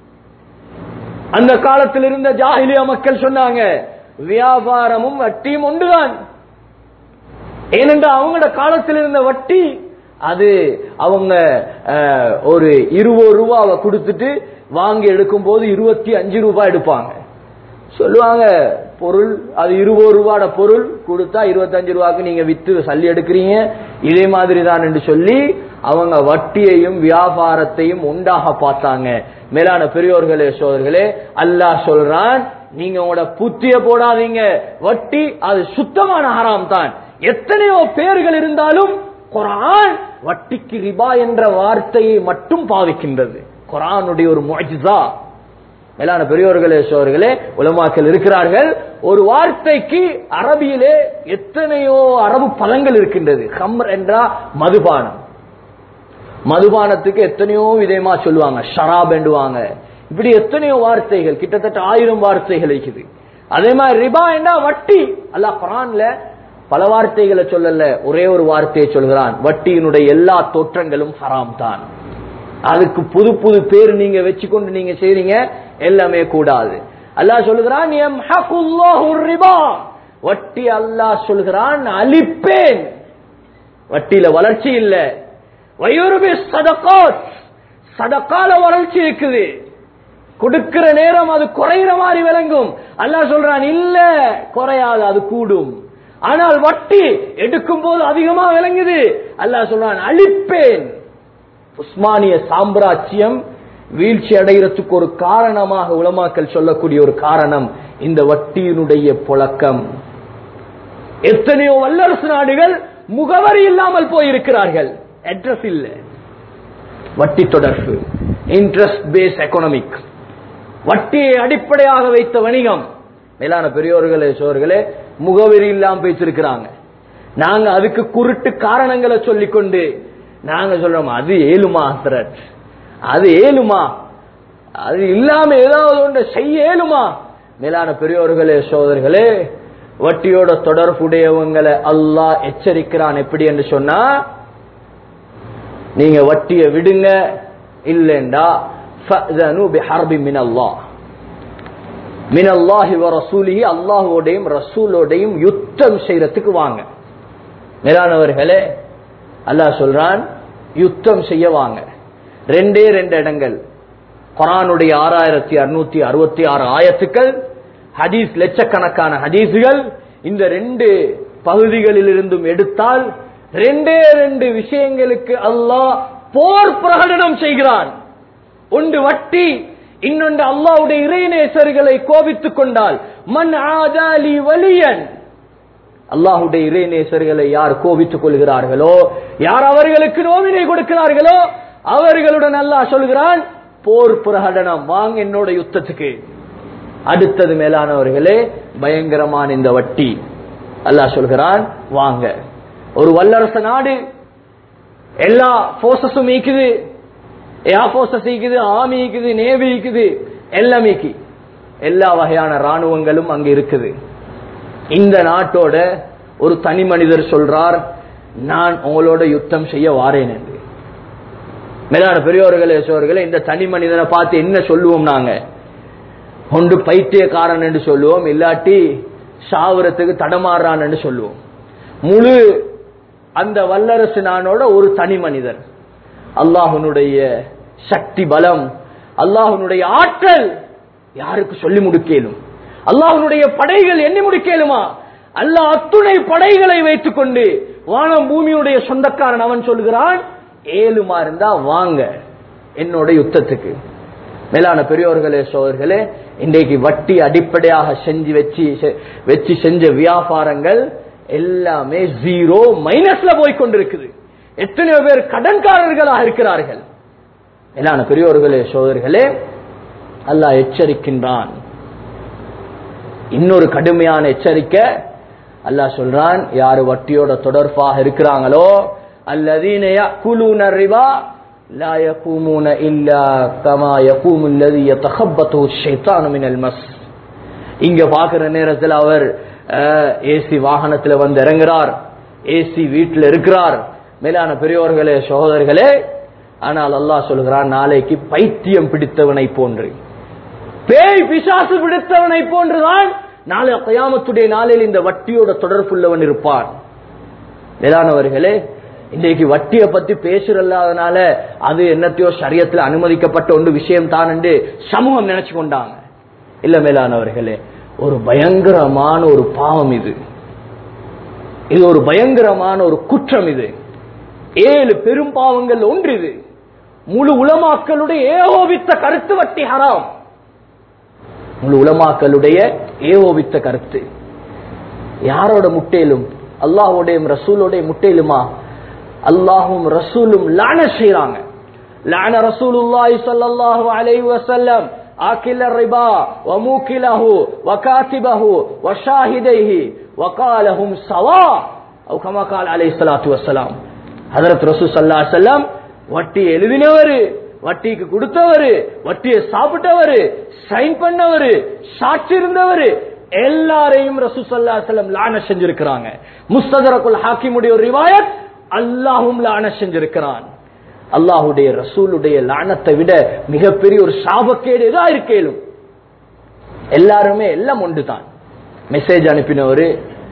அந்த காலத்தில் இருந்த ஜாஹிலியா மக்கள் சொன்னாங்க, வியாபாரமும் வட்டியும் ஒன்றுதான். ஏனென்றால் அவங்களோட காலத்தில் இருந்த வட்டி, அது அவங்க ஒரு இருபது ரூபாவை கொடுத்துட்டு வாங்கி எடுக்கும் போது இருபத்தி அஞ்சு ரூபாய் எடுப்பாங்க. சொல்லுவாங்க, பொருள் அது இருபது ரூபாட பொருள் கொடுத்தா இருபத்தி அஞ்சு ரூபாய்க்கு நீங்க வித்து சல்லி எடுக்கிறீங்க, இதே மாதிரி தான் என்று சொல்லி அவங்க வட்டியையும் வியாபாரத்தையும் உண்டாக பார்த்தாங்க. மேலான பெரியோர்களே, சோதர்களே, அல்லாஹ் சொல்றான், நீங்க உங்களோட புத்திய போடாதீங்க, வட்டி அது சுத்தமான ஹராம் தான். எத்தனையோ பேர்கள் இருந்தாலும் குர்ஆன் வட்டிக்கு ரிபா என்ற வார்த்தையை மட்டும் பாவிக்கின்றது. குர்ஆனுடைய ஒரு முஅஜிஸா. மேலான பெரியோர்களே, சோர்களே, உலமாக்கள் இருக்கிறார்கள், ஒரு வார்த்தைக்கு அரபியிலே எத்தனையோ அரபு பதங்கள் இருக்கின்றது. ஹம்ர் என்றா மதுபானம், மதுபானத்துக்கு எத்தனையோ விதமா சொல்லுவாங்க, ஷராப் என்றுவாங்க. இப்படி எத்தனையோ வார்த்தைகள், கிட்டத்தட்ட ஆயிரம் வார்த்தைகள் இருக்குது. அதே மாதிரி ரிபா என்றா வட்டி. அல்லாஹ் குர்ஆன்ல பல வார்த்தைகளை சொல்லல, ஒரே ஒரு வார்த்தையை சொல்கிறான், வட்டியினுடைய எல்லா தோற்றங்களும் ஹராம் தான். அதுக்கு புது புது பேர் நீங்க வச்சுக்கொண்டு நீங்க செய்றீங்க, எல்லாமே கூடாது. அல்லாஹ் சொல்லுகிறான், யம்ஹகுல்லாஹு ரிபா, வட்டி அல்லாஹ் சொல்கிறான் அழிப்பேன். வட்டியில வளர்ச்சி இல்ல. வயுர்பி ஸதகாத், சதகால வளர்ச்சி இருக்குது. கொடுக்கிற நேரம் அது குறைகிற மாதிரி விளங்கும். அல்லாஹ் சொல்றான், இல்ல குறையாது, அது கூடும். ஆனால் வட்டி எடுக்கும் போது அதிகமா விளங்குது. அல்லாஹ் சொல்றான் அழிப்பேன். உஸ்மானிய சாம்ராஜ்யம் வீழ்ச்சி அடைகிறதுக்கு ஒரு காரணமாக உலமாக்கள் சொல்லக்கூடிய ஒரு காரணம் இந்த வட்டியினுடைய புழக்கம். எத்தனையோ வல்லரசு நாடுகள் முகவரி இல்லாமல் போயிருக்கிறார்கள், அட்ரஸ் இல்ல. வட்டி தொடர்பு, இன்ட்ரெஸ்ட் பேஸ் எக்கனாமிக், வட்டியை அடிப்படையாக வைத்த வணிகம். மேலான பெரியோர்களே, சோர்களே, முகவரி இல்லாம பேசிருக்கிறாங்க. நாங்க அதுக்கு குருட்டு காரணங்களை சொல்லிக்கொண்டு நாங்க சொல்றோம், அது ஏழுமா, அது ஏழுமா, அது இல்லாம ஏதாவது ஒன்று செய்ய ஏழுமா. மேலான பெரியோர்களே, சோதர்களே, வட்டியோட தொடர்புடையவங்களை அல்லாஹ் எச்சரிக்கிறான். எப்படி என்று சொன்னா, நீங்க வட்டியை விடுங்க, இல்லைண்டா ஃபஅஸனு பிஹர்பி மினல்லாஹ், மினல்லாஹி வ ரசூலிஹி, அல்லாஹ்வோடையும் ரசூலோடையும் யுத்தம் செய்யறதுக்கு வாங்க. மேலானவர்களே, அல்லாஹ் சொல்றான் யுத்தம் செய்ய வாங்க. ரெண்டே ரெண்டு இடங்கள், குர்ஆனுடைய ஆறாயிரத்தி அறுநூத்தி அறுபத்தி ஆறு ஆயத்துக்கள், ஹதீஸ் லட்சக்கணக்கான ஹதீசுகள், இந்த ரெண்டு பகுதிகளில் இருந்தும் எடுத்தால் ரெண்டே ரெண்டு விஷயங்களுக்கு அல்லாஹ் போர் பிரகடனம் செய்கிறான். ஒன்று வட்டி, இன்னொன்று அல்லாஹ்வுடைய இறைநேசர்களை கோபித்துக் கொண்டால். மன் ஆதாலி வலியன், அல்லாஹ்வுடைய இறைநேசர்களை யார் கோபித்துக் கொள்கிறார்களோ, யார் அவர்களுக்கு நோவினை கொடுக்கிறார்களோ அவர்களுடன் அல்லாஹ் சொல்கிறான் போர் பிரகடனம், வாங்க என்னோட யுத்தத்துக்கு. அடுத்தது மேலானவர்களே பயங்கரமான இந்த வட்டி. அல்லாஹ் சொல்கிறான் வாங்க. ஒரு வல்லரசு நாடு, எல்லா போர்சஸும் ஈக்குது, ஏர் போர்சஸ் ஈக்குது, ஆர்மி ஈக்குது, நேவி ஈக்குது, எல்லாம் ஈக்கி, எல்லா வகையான ராணுவங்களும் அங்க இருக்குது. இந்த நாட்டோட ஒரு தனி மனிதர் சொல்றார், நான் உங்களோட யுத்தம் செய்ய வாரேன் என்று. மேலான பெரியோர்களே சோர்களே, இந்த தனி மனிதனை பார்த்து என்ன சொல்லுவோம் நாங்க? ஒன்று பைத்தியக்காரன் என்று சொல்லுவோம், இல்லாட்டி சாவரத்துக்கு தடமாறான் என்று சொல்லுவோம். முழு அந்த வல்லரசு நானோட ஒரு தனி மனிதர். அல்லாஹ்வுடைய சக்தி பலம், அல்லாஹ்வுடைய ஆற்றல் யாருக்கு சொல்லி முடிக்கலும்? அல்லாஹ்வுடைய படைகள் எண்ணி முடிக்கலுமா? அல்லாஹ் அத்துணை படைகளை வைத்துக் கொண்டு வானம் பூமியுடைய சொந்தக்காரன் அவன் சொல்கிறான், ஏழுமா இருந்தா வாங்க என்னோட யுத்தத்துக்கு. மேலான பெரியோர்களே சோதர்களே, இன்றைக்கு வட்டி அடிப்படையாக செஞ்சு வச்சு வச்சு செஞ்ச வியாபாரங்கள் எல்லாமே ஜீரோ மைனஸ்ல போய் கொண்டிருக்குது. எத்தனையோ பேர் கடன்காரர்களாக இருக்கிறார்கள். மேலான பெரியோர்களே சோதர்களே, அல்லாஹ் எச்சரிக்கின்றான். இன்னொரு கடுமையான எச்சரிக்கை அல்லாஹ் சொல்றான், யாரு வட்டியோட தொடர்பாக இருக்கிறாங்களோ, அல்லதீன யஅகுலூன ரிபா லா யகூமூன இல்லா கமா யகூமு அல்லதி யதகப்பதுஹு ஷைத்தானு மினல் மஸ். இங்க பாக்குற நேரத்தில் அவர் ஏசி வாகனத்துல வந்து இறங்குறார், ஏசி வீட்டில் இருக்கிறார். மேலான பெரியோர்களே சகோதரர்களே, ஆனால் அல்லாஹ் சொல்கிறான், நாளைக்கு பைத்தியம் பிடித்தவனை போன்று, பேய் பிசாசு பிடித்தவனை போன்றுதான் நாளை கியாமத்துடைய நாளில் இந்த வட்டியோட தொடர்புள்ளவன் இருப்பான். மேலானவர்களே, இன்றைக்கு வட்டியை பத்தி பேசுறதுனால அது என்னத்தையோ ஷரியத்தில் அனுமதிக்கப்பட்ட ஒன்று விஷயம் தான் என்று சமூகம் நினைச்சு கொண்டாங்க. இல்ல மேலானவர்களே, ஒரு பயங்கரமான ஒரு பாவம் இது. இது ஒரு பயங்கரமான ஒரு குற்றம். இது ஏழு பெரும் பாவங்கள் ஒன்று. இது முழு உலமாக்களுடைய ஏகோபித்த கருத்து, வட்டி ஹராம். முழு உலமாக்களுடைய ஏகோபித்த கருத்து. யாரோட முட்டையிலும்? அல்லாஹ்வுடைய ரசூலோட முட்டையிலுமா? அல்லாஹும் ரசூலும் லான செய்றாங்க. லான ரசூலுல்லாஹி ஸல்லல்லாஹு அலைஹி வஸல்லம் ஆகில ரிபா வ மூகிலஹு வ காதிபஹு வ ஷாஹிதைஹி வ காலஹும் ஸவா அவ் கமா கால் அலைஹி ஸலாத்து வஸலாம். ஹஜ்ரத் ரசூல் ஸல்லல்லாஹு அலைஹி வஸல்லம் வட்டி எழுதினவர், வட்டிக்கு கொடுத்தவர், வட்டியை சாப்பிட்டவர், சைன் பண்ணவர், சாட்சி இருந்தவர், எல்லாரையும் ரசூல் ஸல்லல்லாஹு அலைஹி வஸல்லம் லான செஞ்சிருக்கிறாங்க. முஸ்ததரக்குல் ஹாக்கிமுடைய ஒரு ரிவாயத், அல்லாஹ்வும் லான செஞ்சிருக்கிறான். அல்லாஹ்வுடைய ரசூலுடைய லானத்தை விட மிகப்பெரிய ஒரு சாபக்கேடு எதா இருக்கேலும்? எல்லாருமே எல்லாம் ஒன்றுதான். மெசேஜ் அனுப்பினவர்,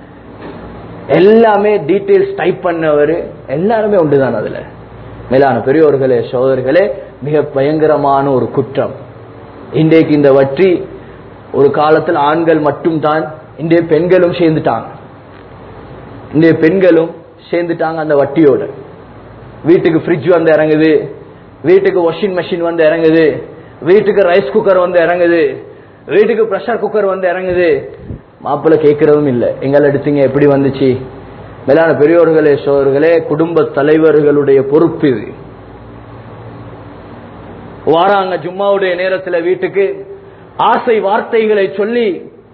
எல்லாமே டீடைல்ஸ் டைப் பண்ணவர், எல்லாருமே ஒன்றுதான். அதுல மேலான பெரியோர்களே சகோதரர்களே, மிக பயங்கரமான ஒரு குற்றம். இன்றைக்கு இந்த வட்டி ஒரு காலத்தில் ஆண்கள் மட்டும் தான், இன்றைய பெண்களும் சேர்ந்துட்டாங்க. இன்றைய பெண்களும் சேர்ந்துட்டாங்க அந்த வட்டியோட. வீட்டுக்கு ஃப்ரிட்ஜ் வந்து இறங்குது, வீட்டுக்கு வாஷிங் மெஷின் வந்து இறங்குது, வீட்டுக்கு ரைஸ் குக்கர் வந்து இறங்குது, வீட்டுக்கு பிரஷர் குக்கர் வந்து இறங்குது. மாப்பிள்ளை கேட்கறதும் இல்லை, எங்களை எடுத்தீங்க, எப்படி வந்துச்சு? மேலான பெரியோர்களே சோழர்களே, குடும்ப தலைவர்களுடைய பொறுப்பு இது. வாராங்க ஜும்மாவுடைய நேரத்தில் வீட்டுக்கு, ஆசை வார்த்தைகளை சொல்லி,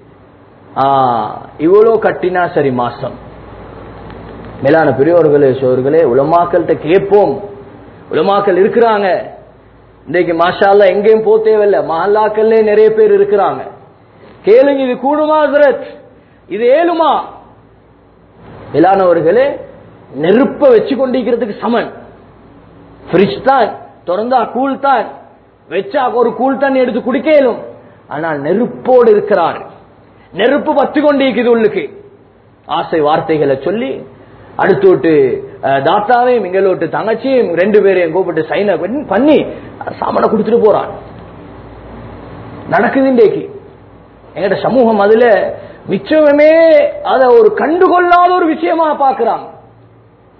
இவ்வளோ கட்டினா சரி மாசம். மேலான பெரியோர்களே சோழர்களே, உலமாக்கள்கிட்ட கேட்போம். உலமாக்கள் இருக்கிறாங்க இன்றைக்கு, மாஷா அல்லாஹ், எங்கேயும் போ தேவையில்லை, மஹல்லாக்கள்லே நிறைய பேர் இருக்கிறாங்க. கேளுங்க, இது கூடுமா ஹஜ்ரத்? இது ஏழுமா? மேலானவர்களே, நெருப்ப வச்சு கொண்டிருக்கிறதுக்கு சமன். ஃப்ரிட்ஜ் தான் திறந்தா கூழ் தான், வச்சா ஒரு கூழ் தண்ணி எடுத்து குடிக்கலும். ஆனால் நெருப்போடு இருக்கிறார், நெருப்பு பத்து கொண்டிருக்குது உள்ளுக்கு. ஆசை வார்த்தைகளை சொல்லி அடுத்து விட்டு தாத்தாவையும் எங்களோட்டு தங்கச்சியும் ரெண்டு பேரையும் கூப்பிட்டு சைன பண்ணி சாமான குடிச்சிட்டு போறான். நடக்குது இன்றைக்கு எங்கட சமூகம். அதுல மிச்சமே அதை ஒரு கண்டுகொள்ளாத ஒரு விஷயமா பாக்குறாங்க.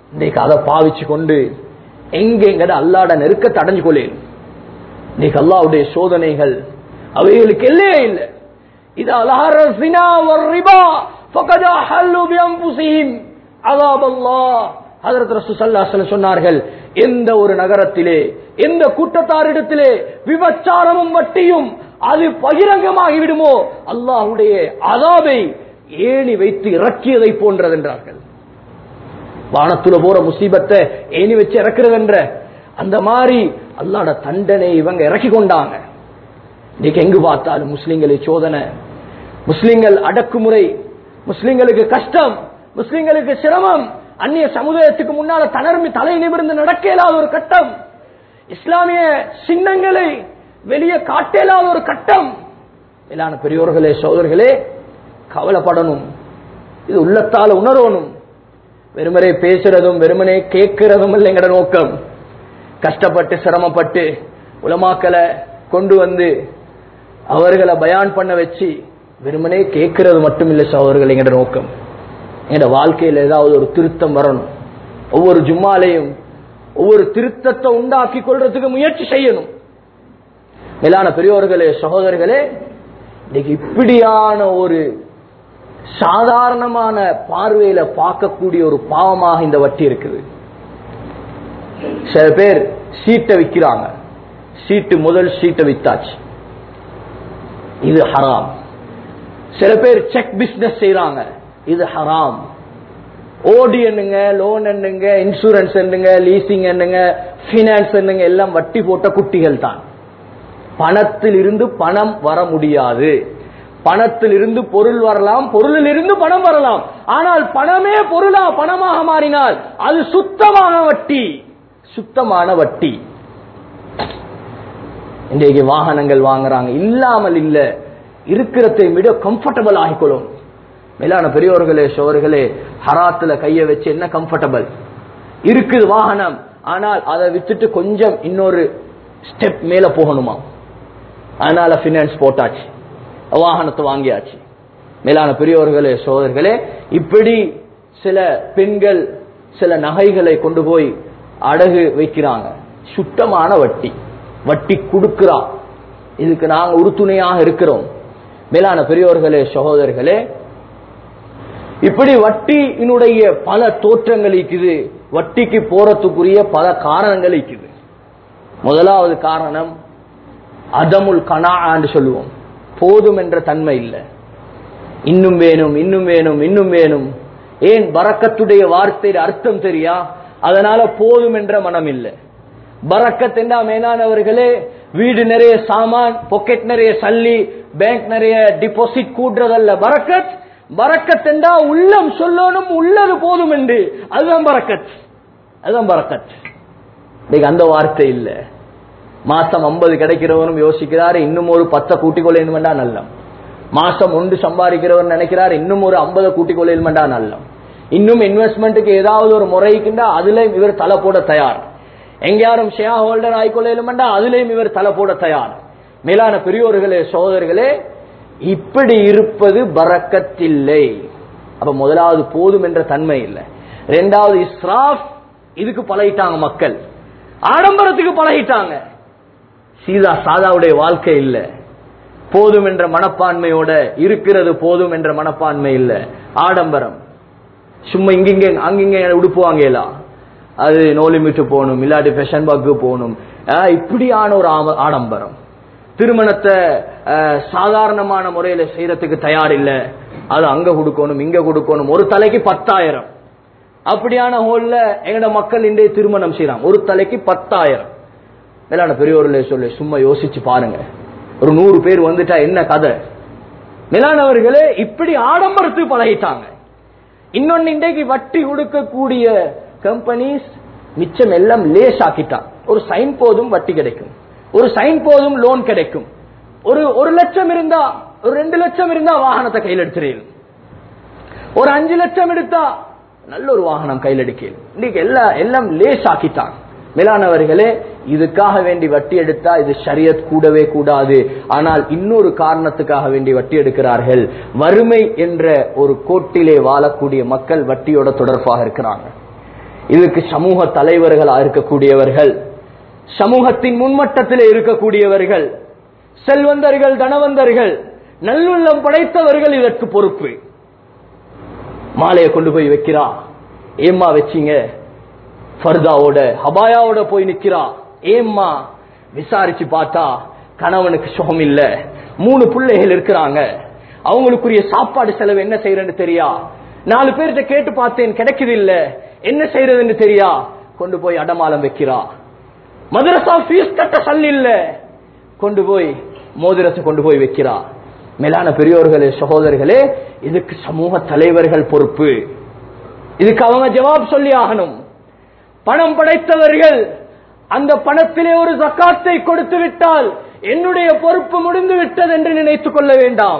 இன்னைக்கு அதை பாவிச்சு கொண்டு எங்கெங்கட அல்லாட நெருக்கத்தை அடைஞ்சு கொள்ளேன். இன்னைக்கு அல்லாஹ்வுடைய சோதனைகள் அவைகளுக்கு எல்லையே இல்லை. இது அலஹர ஸினா வர்ரிபா ஃபகத் அஹல்லு பிஅன்ஃபுஸிஹிம் அஸாபல்லாஹ். ஹஜ்ரத் ரசூல் ஸல்லல்லாஹு அலைஹி வஸல்லம் சொன்னார்கள், எந்த ஒரு நகரத்திலே எந்த கூட்டத்தாரிடத்திலே விபச்சாரமும் வட்டியும் அது பகிரங்கமாகி விடுமோ அல்லாஹ்வுடைய அஸாபை ஏணி வைத்து இறக்கியதை போன்றது என்றார்கள். வானத்துல போற முசீபத்தை ஏணி வச்சு இறக்குறது என்ற அந்த மாதிரி அல்லாஹ்வுடைய தண்டனை இவங்க இறக்கி கொண்டாங்க. இன்னைக்கு எங்கு பார்த்தாலும் முஸ்லிம்களை சோதனை, முஸ்லிம்கள் அடக்குமுறை, முஸ்லிம்களுக்கு கஷ்டம், முஸ்லிம்களுக்கு சிரமம், அந்நிய சமுதாயத்துக்கு முன்னால தளர்மி தலை நிமிர்ந்து நடக்க இயலாத ஒரு கட்டம், இஸ்லாமிய சின்னங்களை வெளியே காட்ட இயலாத ஒரு கட்டம். மேலான பெரியோர்களே சகோதரர்களே, கவலைப்படணும். இது உள்ளத்தால உணரணும். வெறுமனே பேசுறதும் வெறுமனே கேட்கிறதும் இல்லை எங்கட நோக்கம். கஷ்டப்பட்டு சிரமப்பட்டு உலமாக்களை கொண்டு வந்து அவர்களை பயான் பண்ண வச்சு வெறுமனே கேட்கிறது மட்டும் இல்லை சகோதரர்கள் எங்கட நோக்கம். எங்கட வாழ்க்கையில் ஏதாவது ஒரு திருத்தம் வரணும். ஒவ்வொரு ஜும்மாலையும் ஒவ்வொரு திருத்தத்தை உண்டாக்கி கொள்றதுக்கு முயற்சி செய்யணும். மேலான பெரியோர்களே சகோதரர்களே, இன்னைக்கு இப்படியான ஒரு சாதாரணமான பார்வையில பார்க்கக்கூடிய ஒரு பாவமாக இந்த வட்டி இருக்குது. சில பேர் சீட்டை விற்கிறாங்க. சீட்டு முதல் சீட்டை வித்தாச்சு, இது ஹராம். சில பேர் செக் பிசினஸ் செய்யறாங்க, இது ஹராம். ஓடி என்னங்க, லோன் என்னங்க, இன்சூரன்ஸ் என்னங்க, லீசிங் என்னங்க, பினான்ஸ் என்னங்க, எல்லாம் வட்டி போட்ட குட்டிகள் தான். பணத்தில் இருந்து பணம் வர முடியாது. பணத்தில் இருந்து பொருள் வரலாம், பொருளில் இருந்து பணம் வரலாம். ஆனால் பணமே பொருளா பணமாக மாறினால் அது சுத்தமான வட்டி, சுத்தமான வட்டி. இன்றைக்கு வாகனங்கள் வாங்குறாங்க, இல்லாமல் இல்ல, இருக்கிறதை விட கம்ஃபர்டபிள் ஆகிக்கொள்ளும். மேலான பெரியோர்களே சோர்களே, ஹராத்துல கைய வச்சு என்ன கம்ஃபர்டபிள் இருக்குது வாகனம், ஆனால் அதை வித்துட்டு கொஞ்சம் இன்னொரு ஸ்டெப் மேல போகணுமா, அதனால பினான்ஸ் போட்டாச்சு, வாகனத்தை வாங்கியாச்சு. மேலான பெரியோர்களே சோதர்களே, இப்படி சில பெண்கள் சில நகைகளை கொண்டு போய் அடகு வைக்கிறாங்க. சுத்தமான வட்டி, வட்டி கொடுக்கிறா, இதுக்கு நாங்க உறுதுணையாக இருக்கிறோம். மேலான பெரியோர்களே சகோதரர்களே, இப்படி வட்டியினுடைய பல தோற்றங்கள் இருக்குது. வட்டிக்கு போறதுக்குரிய பல காரணங்கள் இருக்குது. முதலாவது காரணம் அதமுல் கனாஅன்னு சொல்லுவோம், போதும் என்ற தன்மை இல்லை. இன்னும் வேணும், இன்னும் வேணும், இன்னும் வேணும். ஏன்? பரக்கத்துடைய வார்த்தையின் அர்த்தம் தெரியா, அதனால போதும் என்ற மனம் இல்லை. பரக்கத் என்றா மேலானவர்களே, வீடு நிறைய சாமான், பாக்கெட் நிறைய சல்லி, பேங்க் நிறைய டிபாசிட் கூடுறதல்ல பரக்கத். பரக்கத் என்றா உள்ளம் சொல்லணும், உள்ளது போதும் என்று, அதுதான் பரக்கத், அதுதான் பரக்கத். அந்த வார்த்தை இல்ல. மாசம் ஐம்பது கிடைக்கிறவரும் யோசிக்கிறாரு, இன்னும் ஒரு பத்தை கூட்டிக் கொள்ளணுமெண்டா நல்லம். மாசம் ஒன்று சம்பாதிக்கிறவர் நினைக்கிறார், இன்னும் ஒரு ஐம்பதை கூட்டிக் கொள்ளணுமெண்டா நல்லம். இன்னும் இன்வெஸ்ட்மெண்ட்டுக்கு ஏதாவது ஒரு முறைக்குண்டா அதுலயும் இவர் தலை போட தயார். எங்கேயாரும் ஷேர் ஹோல்டர் ஆயிக்கொள்ளணுமெண்டா அதுலயும் இவர் தலை போட தயார். மேலான பெரியோர்களே சகோதரர்களே, இப்படி இருப்பது பரக்கத்தில்லை. அப்ப முதலாவது போதும் என்ற தன்மை இல்லை. இரண்டாவது இஸ்ராஃப், இதுக்கு பழகிட்டாங்க மக்கள், ஆடம்பரத்துக்கு பழகிட்டாங்க. சீதா சாதாவுடைய வாழ்க்கை இல்ல, போதும் என்ற மனப்பான்மையோட இருக்கிறது, போதும் என்ற மனப்பான்மை இல்ல, ஆடம்பரம். சும்மா இங்கிங்க அங்கிங்க உடுப்புவாங்கலா, அது நோலிமிட்டு போகணும், இல்லாட்டி ஃபேஷன் பாக்கு போகணும், இப்படியான ஒரு ஆடம்பரம். திருமணத்தை சாதாரணமான முறையில செய்யறதுக்கு தயார் இல்ல, அது அங்க கொடுக்கணும் இங்க கொடுக்கணும், ஒரு தலைக்கு பத்தாயிரம். அப்படியான ஹோல்ல எங்கட மக்கள் இன்றைய திருமணம் செய்யறாங்க, ஒரு தலைக்கு பத்தாயிரம். மேலான பெரியோர்களே சொல்லி சும்மா யோசிச்சு பாருங்க, ஒரு நூறு பேர் வந்துட்டா என்ன கதை. மேலானவர்களே, இப்படி ஆடம்பரத்துக்கு பழகிட்டாங்க. இன்னொன்னு, இன்றைக்கு வட்டி கொடுக்கக்கூடிய கம்பெனிஸ் மிச்சம் எல்லாம் லேஸ் ஆக்கிட்டான். ஒரு சைன் போதும் வட்டி கிடைக்கும், ஒரு சைன் போதும் லோன் கிடைக்கும். ஒரு ஒரு லட்சம் இருந்தா, ஒரு ரெண்டு லட்சம் இருந்தா வாகனத்தை கையில் எடுத்துறீங்க, ஒரு அஞ்சு லட்சம் எடுத்தா நல்ல ஒரு வாகனம் கையில் எடுக்கணும். இன்னைக்கு எல்லாம் எல்லாம் லேஸ் ஆக்கிட்டான். மேலானவர்களே, இதுக்காக வேண்டி வட்டி எடுத்தா இது ஷரியத் கூடவே கூடாது. ஆனால் இன்னொரு காரணத்துக்காக வேண்டி வட்டி எடுக்கிறார்கள். வறுமை என்ற ஒரு கோட்டிலே வாழக்கூடிய மக்கள் வட்டியோட தொடர்பாக இருக்கிறாங்க. இதுக்கு சமூக தலைவர்களா இருக்கக்கூடியவர்கள், சமூகத்தின் முன்மட்டத்தில் இருக்கக்கூடியவர்கள், செல்வந்தர்கள், தனவந்தர்கள், நல்லுள்ளம் படைத்தவர்கள் இதற்கு பொறுப்பு. மாலையை கொண்டு போய் வைக்கிறா, ஏம்மா வச்சீங்க? ஃபர்தாவோட ஹபாயாவோட போய் நிக்கிறா, ஏம்மா? விசாரிச்சு பார்த்தா கணவனுக்கு சுகம் இல்ல, மூணு பிள்ளைகள் இருக்கிறாங்க, அவங்களுக்குரிய சாப்பாடு செலவு என்ன செய்யறன்னு தெரியா, நாலு பேர்கிட்ட கேட்டு பார்த்தேன் கிடைக்குது இல்ல, என்ன செய்யறதுன்னு தெரியா, கொண்டு போய் அடமாலம் வைக்கிறா. மதரசா ஃபீஸ் கட்ட சல்லி இல்ல, கொண்டு போய் மோதிரத்தை கொண்டு போய் வைக்கிறா. மேலான பெரியோர்களே, சகோதரர்களே, இதுக்கு சமூக தலைவர்கள் பொறுப்பு. இதுக்கு அவங்க ஜவாப் சொல்லி ஆகணும். பணம் படைத்தவர்கள் அந்த பணத்திலே ஒரு ஜக்காத்தை கொடுத்து விட்டால் என்னுடைய பொறுப்பு முடிந்து விட்டது என்று நினைத்துக் கொள்ள வேண்டாம்.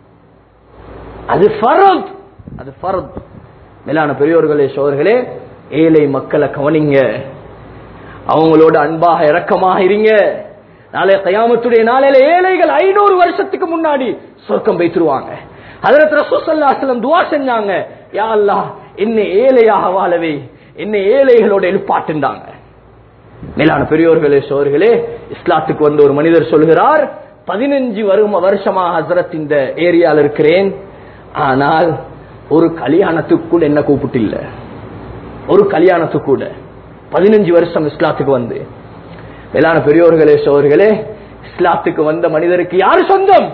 அது ஃபர்த், அது ஃபர்த். மேலான பெரியோர்களே, சகோதரர்களே, ஏழை மக்களை கவனிங்க, அவங்களோட அன்பாக இரக்கமாக இருங்க. நாளை கியாமத்துடைய நாளையில ஏழைகள் ஐநூறு வருஷத்துக்கு முன்னாடி சொர்க்கம் வைத்துருவாங்க. ஹஜ்ரத் ரசூல் ஸல்லல்லாஹு அலைஹி வஸல்லம் துஆ செஞ்சாங்க, யா அல்லாஹ் என்னை ஏழையாக வாழவே, என்னை ஏழைகளோட எழுப்பாட்டுண்டாங்க. மேலான பெரியோர்களே, சோர்களே, இஸ்லாத்துக்கு வந்த ஒரு மனிதர் சொல்கிறார், பதினஞ்சு வருஷமா ஹஜ்ரத் இந்த ஏரியால இருக்கிறேன், ஆனால் ஒரு கல்யாணத்துக்கு கூட என்ன கூப்பிட்டு இல்ல, ஒரு கல்யாணத்துக்கு கூட. பதினஞ்சு வருஷம் இஸ்லாத்துக்கு வந்து. மேலான பெரியோர்களே, சோர்களே, இஸ்லாத்துக்கு வந்த மனிதருக்கு யாரு சொந்தம்?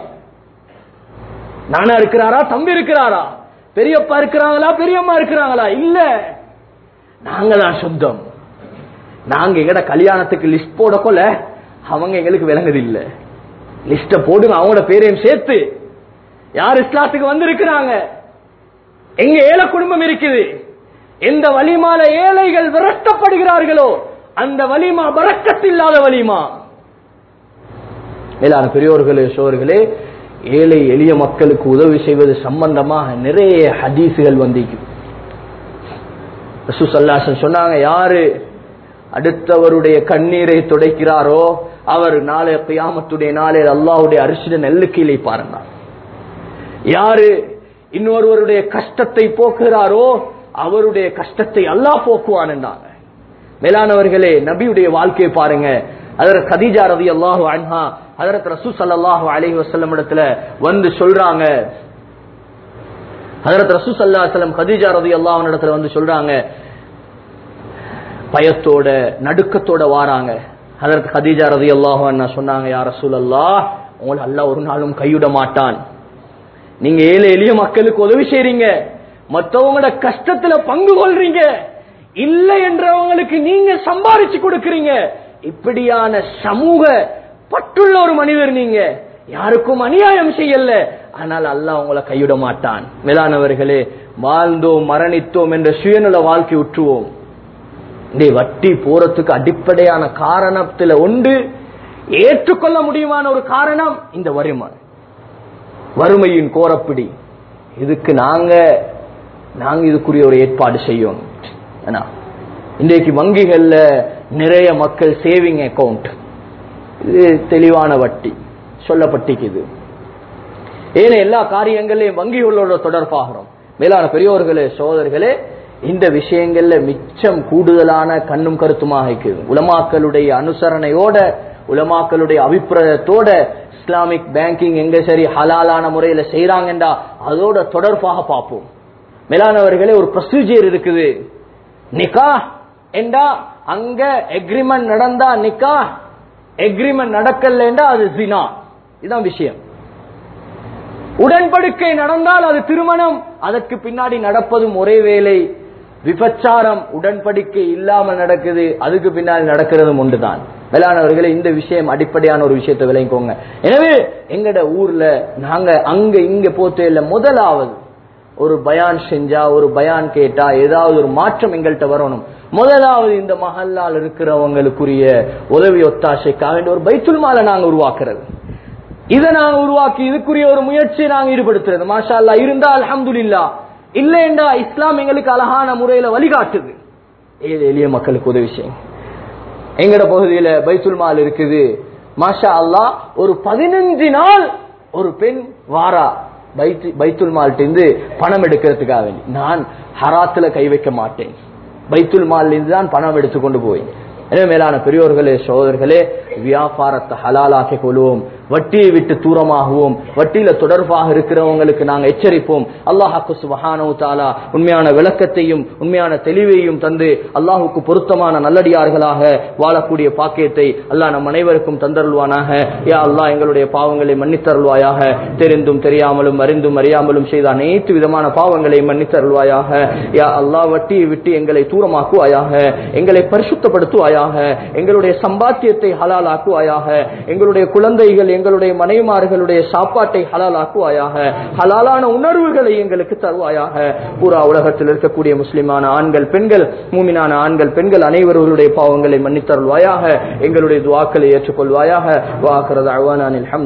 நானா இருக்கிறாரா, தம்பி இருக்கிறாரா, பெரியப்பா இருக்கிறாங்களா, பெரியம்மா இருக்கிறாங்களா? இல்ல, நாங்க தான் சொந்தம். நாங்க எங்கட கல்யாணத்துக்கு லிஸ்ட் போட கொள்ள அவங்க எங்களுக்கு விளங்குது இல்ல. லிஸ்ட போடுங்க, அவங்களோட பேரையும் சேர்த்து. யார் இஸ்லாத்துக்கு வந்து இருக்கிறாங்க? எங்க ஏழை குடும்பம் இருக்குது, எந்த வலிமால ஏழைகள் விரட்டப்படுகிறார்களோ அந்த வலிமா பரக்கத் இல்லாத வலிமா. மேலான பெரியோர்களே, சோர்களே, ஏழை எளிய மக்களுக்கு உதவி செய்வது சம்பந்தமாக நிறைய ஹதீசுகள் வந்திருக்கு. ரசூல் ஸல்லல்லாஹு அலைஹி வஸல்லம் சொன்னாங்க, யாரு அடுத்தவருடைய கண்ணீரை துடைக்கிறாரோ அவர் நாளை கியாமத்துடைய நாளில் அல்லாஹ்வுடைய அரிசில நெல்லு கீழே பாருங்க. யாரு இன்னொருவருடைய கஷ்டத்தை போக்குகிறாரோ அவருடைய கஷ்டத்தை அல்லாஹ் போக்குவான் என்றாங்க. மேலானவர்களே, நபியுடைய வாழ்க்கையை பாருங்க. ஹஜ்ரத் கதீஜா ரலியல்லாஹு அன்ஹா ஹஜ்ரத் ரசூல் ஸல்லல்லாஹு அலைஹி வஸல்லம் இடத்துல வந்து சொல்றாங்க, ஹஜ்ரத் ரசூல் ஸல்லல்லாஹு அலைஹி வஸல்லம் கதீஜா ரலியல்லாஹு அன்ஹா இடத்துல வந்து சொல்றாங்க, பயத்தோட நடுக்கத்தோட வாராங்க. ஹஜ்ரத் கதீஜா ரலியல்லாஹு அன்ஹா சொன்னாங்க, யா ரசூலல்லாஹ், உங்களை அல்லாஹ் ஒரு நாளும் கைவிட மாட்டான். நீங்க ஏழை எளிய மக்களுக்கு உதவி செய்றீங்க, மற்றவங்களோட கஷ்டத்துல பங்கு கொள்றீங்க, இல்லை என்றவங்களுக்கு நீங்க சம்பாதிச்சு கொடுக்கறீங்க. இப்படியான சமூக பற்றுள்ள ஒரு மனிதர் நீங்க, யாருக்கும் அநியாயம் செய்யல, ஆனால் அல்லாஹ் உங்களை கைவிட மாட்டான். மேலானவர்களே, வாழ்ந்தோம் மரணித்தோம் என்ற சுயநல வாழ்க்கை உற்றுவோம். இந்த வட்டி போறதுக்கு அடிப்படையான காரணத்துல ஒன்று, ஏற்றுக்கொள்ள முடியுமான ஒரு காரணம் இந்த வறுமை, வறுமையின் கோரப்பிடி. இதுக்கு நாங்க நாங்க இதுக்குரிய ஒரு ஏற்பாடு செய்யணும். இன்றைக்கு வங்கிகள்ல நிறைய மக்கள் சேவிங் அக்கவுண்ட், இது தெளிவான வட்டி சொல்லப்பட்டிக்குது. ஏன்னா எல்லா காரியங்களையும் வங்கிகளோட தொடர்பாகிறோம். மேலான பெரியோர்களே, சகோதரர்களே, இந்த விஷயங்கள்ல மிச்சம் கூடுதலான கண்ணும் கருத்துமாக இருக்குது. உலமாக்களுடைய அனுசரணையோட, உலமாக்களுடைய அபிப்பிராயத்தோட இஸ்லாமிக் பேங்கிங் எங்க சரி ஹலாலான முறையில செய்யறாங்கடா அதோட தொடர்பாக பார்ப்போம். மேலானவர்களே, ஒரு ப்ரொசீஜர் இருக்குது. நிக்கா என்றா அங்க எக்ரிமெண்ட் நடந்தா நிக்கா, எக்ரிமெண்ட் நடக்கலண்டா அது ஜினா. இதுதான் விஷயம். உடன்படிக்கை நடந்தால் அது திருமணம், அதற்கு பின்னாடி நடப்பதும் ஒரே வேலை. விபச்சாரம் உடன்படிக்கை இல்லாமல் நடக்குது, அதுக்கு பின்னால் நடக்கிறதும் ஒன்றுதான். மேலானவர்களே, இந்த விஷயம் அடிப்படையான ஒரு விஷயத்தை விளங்கிக்கோங்க. எனவே எங்கட ஊர்ல நாங்க அங்க இங்க போத்தே இல்ல, முதலாவது ஒரு பயான் செஞ்சா, ஒரு பயான் கேட்டா ஏதாவது ஒரு மாற்றம் எங்கள்கிட்ட வரணும். முதலாவது இந்த மஹல்லால் இருக்கிறவங்களுக்குரிய உதவி ஒத்தாசைக்காக ஒரு பைத்துல் மாலை நாங்க உருவாக்குறது, இதை நாங்க உருவாக்கி இதுக்குரிய ஒரு முயற்சியை நாங்க ஈடுபடுத்துறது. மாஷா அல்லாஹ் இருந்தா அல்ஹம்துலில்லாஹ், இல்லைண்டா இஸ்லாம் எங்களுக்கு அழகான முறையில வழிகாட்டுது. ஏழை எளிய மக்களுக்கு உதவி செய்யும். எங்கட பகுதியில பைத்துல் மால் இருக்குது. மாஷா அல்லாஹ், ஒரு பதினஞ்சு நாள் ஒரு பெண் வாரா பைத்துல் மால்ட்டு பணம் எடுக்கிறதுக்காக வேண்டி. நான் ஹராத்துல கை வைக்க மாட்டேன், பைத்துல் மால் இருந்துதான் பணம் எடுத்துக்கொண்டு போய். எனவே மேலான பெரியோர்களே சகோதரர்களே, வியாபாரத்தை ஹலாலாக்கி கொள்வோம், வட்டியை விட்டு தூரமாகுவோம், வட்டியில தொடர்பாக இருக்கிறவங்களுக்கு நாங்க எச்சரிப்போம். அல்லாஹ்வுக்கு சுப்ஹானஹு வ தஆலா உண்மையான விளக்கத்தையும் உண்மையான தெளிவையும் தந்து அல்லாஹ்வுக்கு பொருத்தமான நல்லடியார்களாக வாழக்கூடிய பாக்கியத்தை அல்லாஹ் நம் அனைவருக்கும் தந்தருள்வானாக. யா அல்லாஹ் எங்களுடைய பாவங்களை மன்னித்தருள்வாயாக. தெரிந்தும் தெரியாமலும் அறிந்தும் அறியாமலும் செய்த அனைத்து விதமான பாவங்களை மன்னித்தருள்வாயாக. யா அல்லாஹ் வட்டியை விட்டு எங்களை தூரமாக்குவாயாக, எங்களை பரிசுத்தப்படுத்துவாயாக, எங்களுடைய சம்பாத்தியத்தை ஹலாலாக்குவாயாக, எங்களுடைய குழந்தைகள் எங்களுடைய மனைவிமார்களுடைய சாப்பாட்டை ஹலாலாக்குவாயாக, ஹலாலான உணர்வுகளை எங்களுக்கு தருவாயாக. பூரா உலகத்தில் இருக்கக்கூடிய முஸ்லிமான ஆண்கள் பெண்கள் மூமினான ஆண்கள் பெண்கள் அனைவர்களுடைய பாவங்களை மன்னித்தருள்வாயாக. எங்களுடைய துஆக்களை ஏற்றுக்கொள்வாயாக. வஆகிரு தஅவானா அல்ஹம்துலில்லாஹ்.